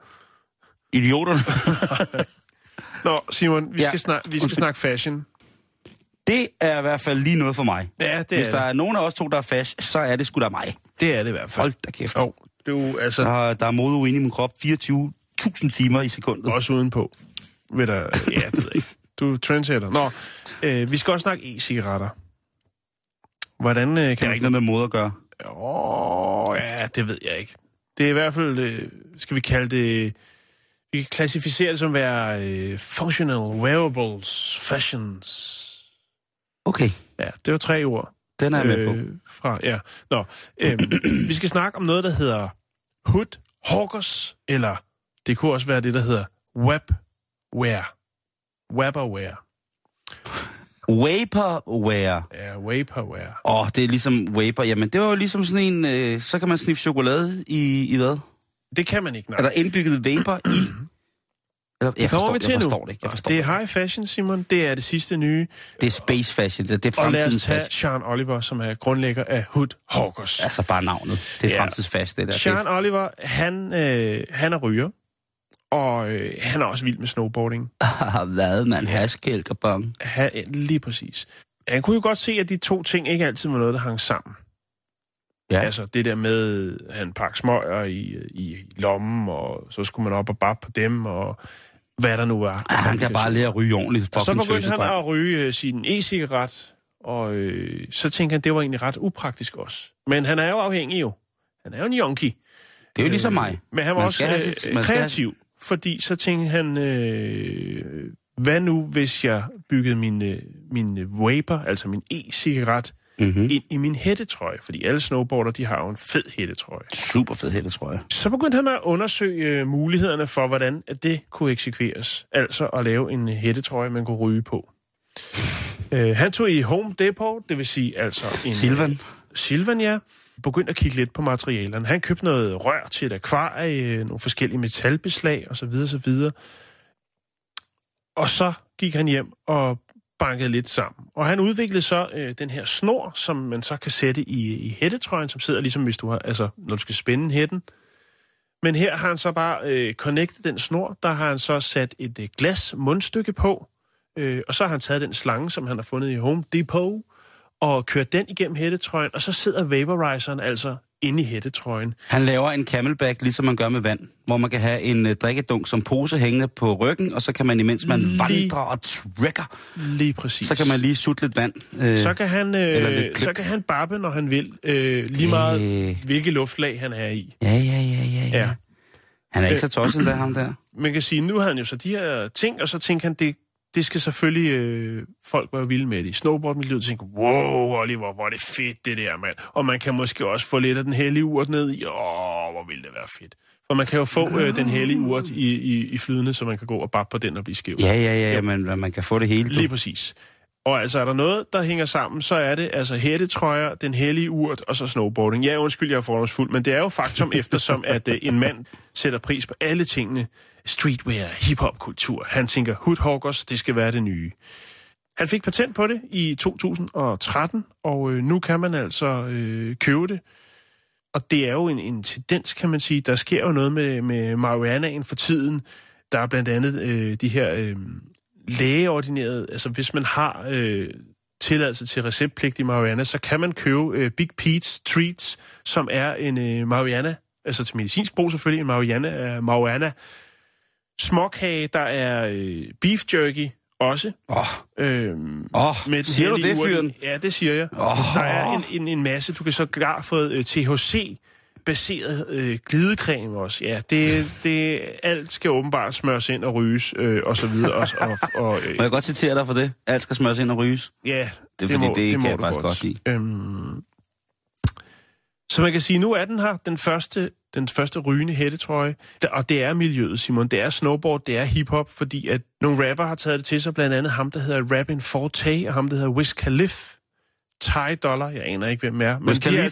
Idioterne. Nå, Simon, vi skal snakke fashion. Det er i hvert fald lige noget for mig. Ja, det Hvis er der det. er nogen af os to, der er fast, så er det sgu da mig. Det er det i hvert fald. Hold da kæft. Jo, det er jo altså... Der er modo inde i min krop 24.000 timer i sekundet. Også udenpå. Ved der... Ja, det ved jeg ikke. Du er trendsetter. Nå, vi skal også snakke e-cigaretter. Hvordan kan Det er ikke noget med mode at gøre. Ja, det ved jeg ikke. Det er i hvert fald, skal vi kalde det... Vi kan klassificere det som at være functional wearables, fashions. Okay. Ja, det var 3 ord. Den er jeg med på. Nå, vi skal snakke om noget, der hedder hood hawkers, eller det kunne også være det, der hedder webware. Vaporware. Vaporware. Ja, vaporware. Det er ligesom vapor. Jamen, det var jo ligesom sådan en... så kan man sniffe chokolade i hvad? Det kan man ikke, nej. Er der indbygget vapor i? Jeg forstår det ikke. Det er high fashion, Simon. Det er det sidste nye. Det er space fashion. Det er Og lad os fremtidens tage fashion. Sean Oliver, som er grundlægger af Hood Hawkers. Altså bare navnet. Det er fremtidens fashion, det der. Sean Oliver, han er ryger. Og han er også vild med snowboarding. Hvad, man? Haskælkerbong. Lige præcis. Han kunne jo godt se, at de to ting ikke altid var noget, der hang sammen. Ja. Altså det der med, at han pakker smøger i lommen, og så skulle man op og bare på dem, og hvad der nu var. Han kan bare lære at ryge ordentligt. Og så begyndte han at ryge sin e-cigaret, og så tænkte han, det var egentlig ret upraktisk også. Men han er jo afhængig jo. Han er jo en junkie. Det er jo ligesom mig. Men han var også kreativ, fordi så tænkte han, hvad nu hvis jeg byggede min vapor, altså min e-cigaret, ind i min hættetrøje, fordi alle snowboarder, de har jo en fed hættetrøje. Super fed hættetrøje. Så begyndte han at undersøge mulighederne for, hvordan det kunne eksekveres. Altså at lave en hættetrøje, man kunne ryge på. Han tog i Home Depot, det vil sige altså en... Silvan, ja. Begyndte at kigge lidt på materialerne. Han købte noget rør til et akvarie, nogle forskellige metalbeslag osv. osv. Og så gik han hjem og bankede lidt sammen. Og han udviklede så den her snor, som man så kan sætte i hættetrøjen, som sidder ligesom hvis du har, altså når du skal spænde hætten. Men her har han så bare connectet den snor, der har han så sat et glas mundstykke på, og så har han taget den slange, som han har fundet i Home Depot, og kørt den igennem hættetrøjen, og så sidder vaporizeren altså inde i hættetrøjen. Han laver en camelback, ligesom man gør med vand, hvor man kan have en drikkedunk som pose hængende på ryggen, og så kan man, imens man vandrer og trækker, lige præcis, så kan man lige sutte lidt vand. Så kan han babbe, når han vil, lige meget hvilke luftlag han er i. Ja. Han er ikke så tosset der, ham der. Man kan sige, nu har han jo så de her ting, og så tænker han, det skal selvfølgelig... folk var jo vilde med det. I snowboardmiljøet tænker, wow, Oliver, hvor er det fedt, det der, mand. Og man kan måske også få lidt af den hellige urt ned i. Hvor ville det være fedt. For man kan jo få den hellige urt i flydende, så man kan gå og bare på den og blive skæv. Ja, men man kan få det hele. Lige præcis. Og altså, er der noget, der hænger sammen, så er det altså hættetrøjer, den hellige urt og så snowboarding. Ja, undskyld, jeg er fordomsfuld, men det er jo faktum eftersom, at en mand sætter pris på alle tingene. Streetwear, hiphop-kultur. Han tænker, Hood Hawkers, det skal være det nye. Han fik patent på det i 2013, og nu kan man altså købe det. Og det er jo en tendens, kan man sige. Der sker jo noget med marihuanaen for tiden. Der er blandt andet de her lægeordinerede, altså hvis man har tilladelse til receptpligtig marihuana, så kan man købe Big Pete's Treats, som er en marihuana, altså til medicinsk brug selvfølgelig, en marihuana småkage, der er beef jerky også. Siger du det, fyren? Ja, det siger jeg. Der er en masse, du kan så fået THC-baseret glidecreme også. Ja, det alt skal åbenbart smøres ind og ryges, og så videre. Må jeg godt citere dig for det? Alt skal smøres ind og ryges? Ja, det er fordi, det kan jeg faktisk godt lide. Så man kan sige, nu er den her, den første rygende hættetrøje, og det er miljøet, Simon. Det er snowboard, det er hiphop, fordi at nogle rapper har taget det til sig, blandt andet ham, der hedder Rappin' Forte, og ham, der hedder Wiz Khalifa. Ty Dollar, jeg aner ikke, hvem er.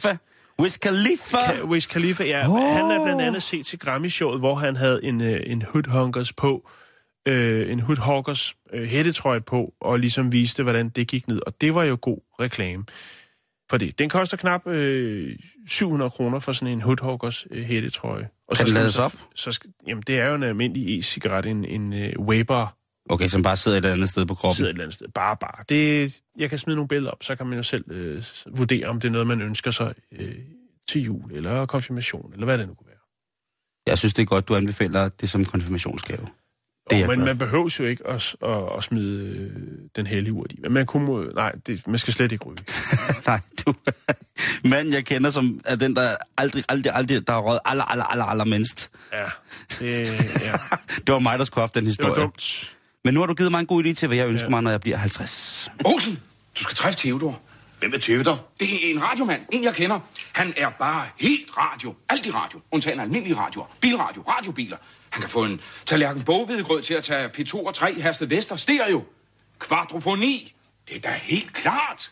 Wiz Khalifa, ja. Han er blandt andet set til Grammy-showet, hvor han havde en Hood Hawkers på, en Hood Hawkers hættetrøje på, og ligesom viste, hvordan det gik ned. Og det var jo god reklame. Fordi den koster knap 700 kroner for sådan en Hood Hawkers hættetrøje. Og kan den lades op? Jamen, det er jo en almindelig e-cigaret, en vapor Okay, som bare sidder et andet sted på kroppen? Sidder et eller andet sted. Bare. Jeg kan smide nogle billeder op, så kan man jo selv vurdere, om det er noget, man ønsker sig til jul, eller konfirmation, eller hvad det nu kunne være. Jeg synes, det er godt, du anbefaler det som konfirmationsgave. Men man behøver jo ikke at smide den hellige urt i. Men man kunne... man skal slet ikke ryge. Nej, du... Manden, jeg kender, som er den, der aldrig der har røget aller mindst. Ja, det var mig, der skulle have haft den historie. Det var dumt. Men nu har du givet mig en god idé til, hvad jeg ønsker mig, når jeg bliver 50. Olsen, du skal træffe Theodor. Hvem er Theodor? Det er en radiomand, en jeg kender. Han er bare helt radio. Alt i radio. Undtagen almindelige radioer. Bilradio, radiobiler. Han kan få en tallerken boghvedegrød til at tage P2 og 3 Hersted Vester stereo. Kvadrofoni. Det er da helt klart.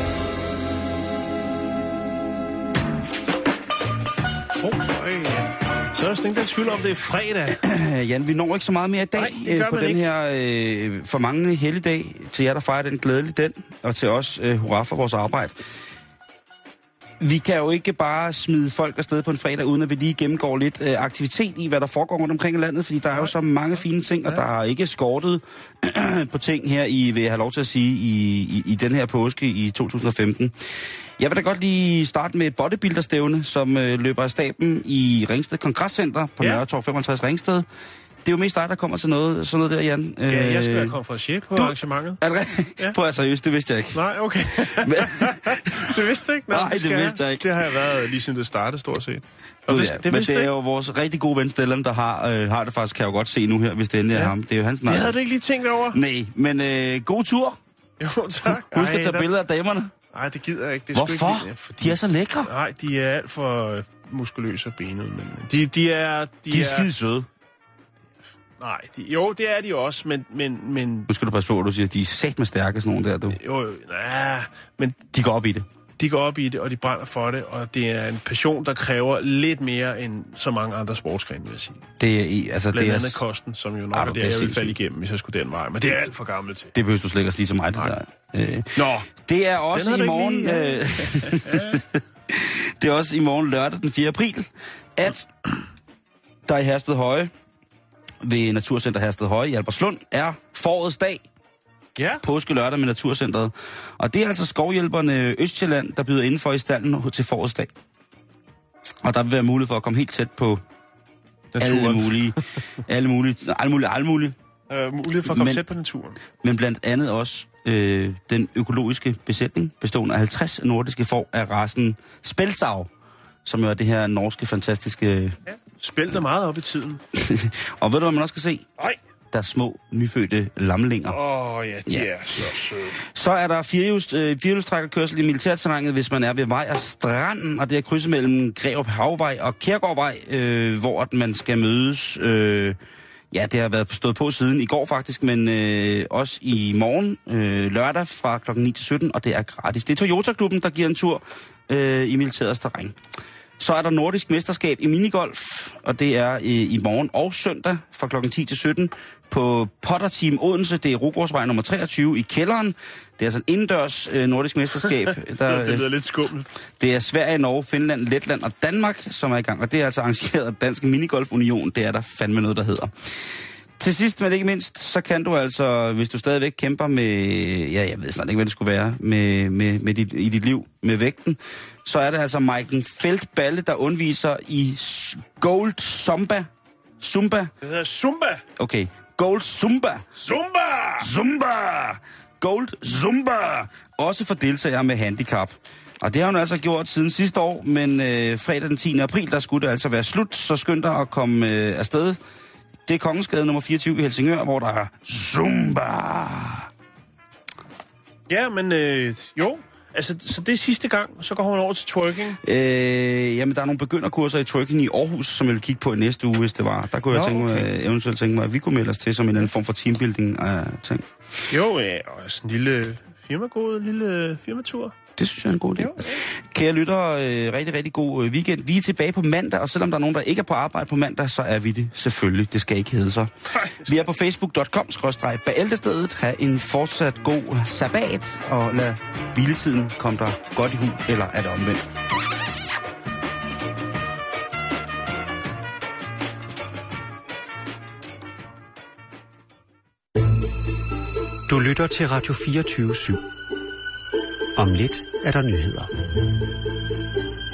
Så er der ikke tvivl om, det er fredag. Jan, vi når ikke så meget mere i dag. Nej, på den ikke. Her for mange helligdag. Til jer, der fejrer den glædelige den. Og til os, hurra for vores arbejde. Vi kan jo ikke bare smide folk afsted på en fredag, uden at vi lige gennemgår lidt aktivitet i, hvad der foregår rundt omkring i landet, fordi der er jo så mange fine ting, og der er ikke skortet på ting her, vil jeg have lov til at sige, i den her påske i 2015. Jeg vil da godt lige starte med bodybuilderstævne, som løber af staben i Ringsted Kongresscenter på Nørretorv 55 Ringsted. Det er jo mest dig, der kommer til sådan noget der, Jan. Ja, jeg skal være konferencier på arrangementet. Er det rigtigt? Ja. Prøv at seriøst, det vidste jeg ikke. Nej, okay. Det vidste jeg ikke? Nej, det vidste jeg ikke. Det har jeg været lige siden det startede, stort set. Men det er jo vores rigtig gode ven Stellan, der har det faktisk, kan jeg jo godt se nu her, hvis det endelig er ham. Det er jo hans navn. Det havde du ikke lige tænkt over. Nej, men god tur. Jo, tak. Husk at tage billeder af damerne. Nej, det gider jeg ikke. Det hvorfor? Ikke, fordi... De er så lækre. Nej, de er alt for muskuløse og benede. Men de er skide søde. Nej, det er de også, men... Nu skal du passe på, at du siger, at de er sat med stærke, sådan nogle der, du. Jo, men... De går op i det. De går op i det, og de brænder for det, og det er en passion, der kræver lidt mere end så mange andre sportsgrene, vil jeg sige. Det er, altså, blandt andet kosten, som jo nok er det, jeg vil falde igennem, hvis jeg skulle den vej. Men det er alt for gammelt til. Det behøver du slet ikke at sige til mig, det der. Nå. Det er også i morgen... det er også i morgen lørdag den 4. april, at der i Hersted Høje, ved Naturcenter Hersted Høje i Albertslund, er forårets dag. Ja. Påske lørdag med Naturcentret. Og det er altså skovhjælperne Østjylland, der byder indenfor i stallen til forårets dag. Og der vil være mulighed for at komme helt tæt på alle mulige. Mulighed for at komme tæt på naturen. Men blandt andet også den økologiske besætning, bestående af 50 nordiske får af rasen Spelsau, som jo er det her norske fantastiske... Ja, spældte meget op i tiden. Og ved du, hvad man også kan se? Nej. Der er små, nyfødte lamlinger. Ja, de er så søde. Så er der firehjulstrækkerkørsel i militærterrænet, hvis man er ved vej og stranden, og det er krydset mellem Grærup Havvej og Kærgårdvej, hvor man skal mødes. Det har været stået på siden i går faktisk, men også i morgen, lørdag fra kl. 9 til 17, og det er gratis. Det er Toyota-klubben, der giver en tur i militærets terræn. Så er der nordisk mesterskab i minigolf, og det er i morgen og søndag fra kl. 10 til 17 på Potter Team Odense. Det er Rugårdsvej nummer 23 i kælderen. Det er altså en indendørs nordisk mesterskab. Det lyder lidt skummelt. Det er Sverige, Norge, Finland, Letland og Danmark, som er i gang. Og det er altså arrangeret af Dansk Minigolf Union. Det er der fandme noget, der hedder. Til sidst, men ikke mindst, så kan du altså, hvis du stadigvæk kæmper med, jeg ved snart ikke, hvad det skulle være, i dit liv med vægten, så er det altså Maiken Feldballe, der underviser i Gold Zumba. Zumba? Det hedder Zumba. Okay. Gold Zumba. Zumba! Gold Zumba! Også for deltagere med handicap. Og det har hun altså gjort siden sidste år, men fredag den 10. april, der skulle det altså være slut, så skynd dig at komme afsted. Det er Kongensgade nummer 24 i Helsingør, hvor der er Zumba. Ja, men jo. Altså, så det er sidste gang, så går hun over til twerking? Jamen, der er nogle begynderkurser i twerking i Aarhus, som jeg vil kigge på i næste uge, hvis det var. Der kunne jeg eventuelt tænke mig, at vi kunne melde os til som en anden form for teambuilding af ting. Jo, ja, og sådan en lille firmatur. Det synes jeg er en god idé. Kære lyttere, rigtig, rigtig god weekend. Vi er tilbage på mandag, og selvom der er nogen, der ikke er på arbejde på mandag, så er vi det selvfølgelig. Det skal ikke hedde sig. Vi er på facebook.com/bæltestedet. Ha' en fortsat god sabbat, og lad hviletiden komme der godt i hu, eller er det omvendt. Du lytter til Radio 24/7. Om lidt er der nyheder.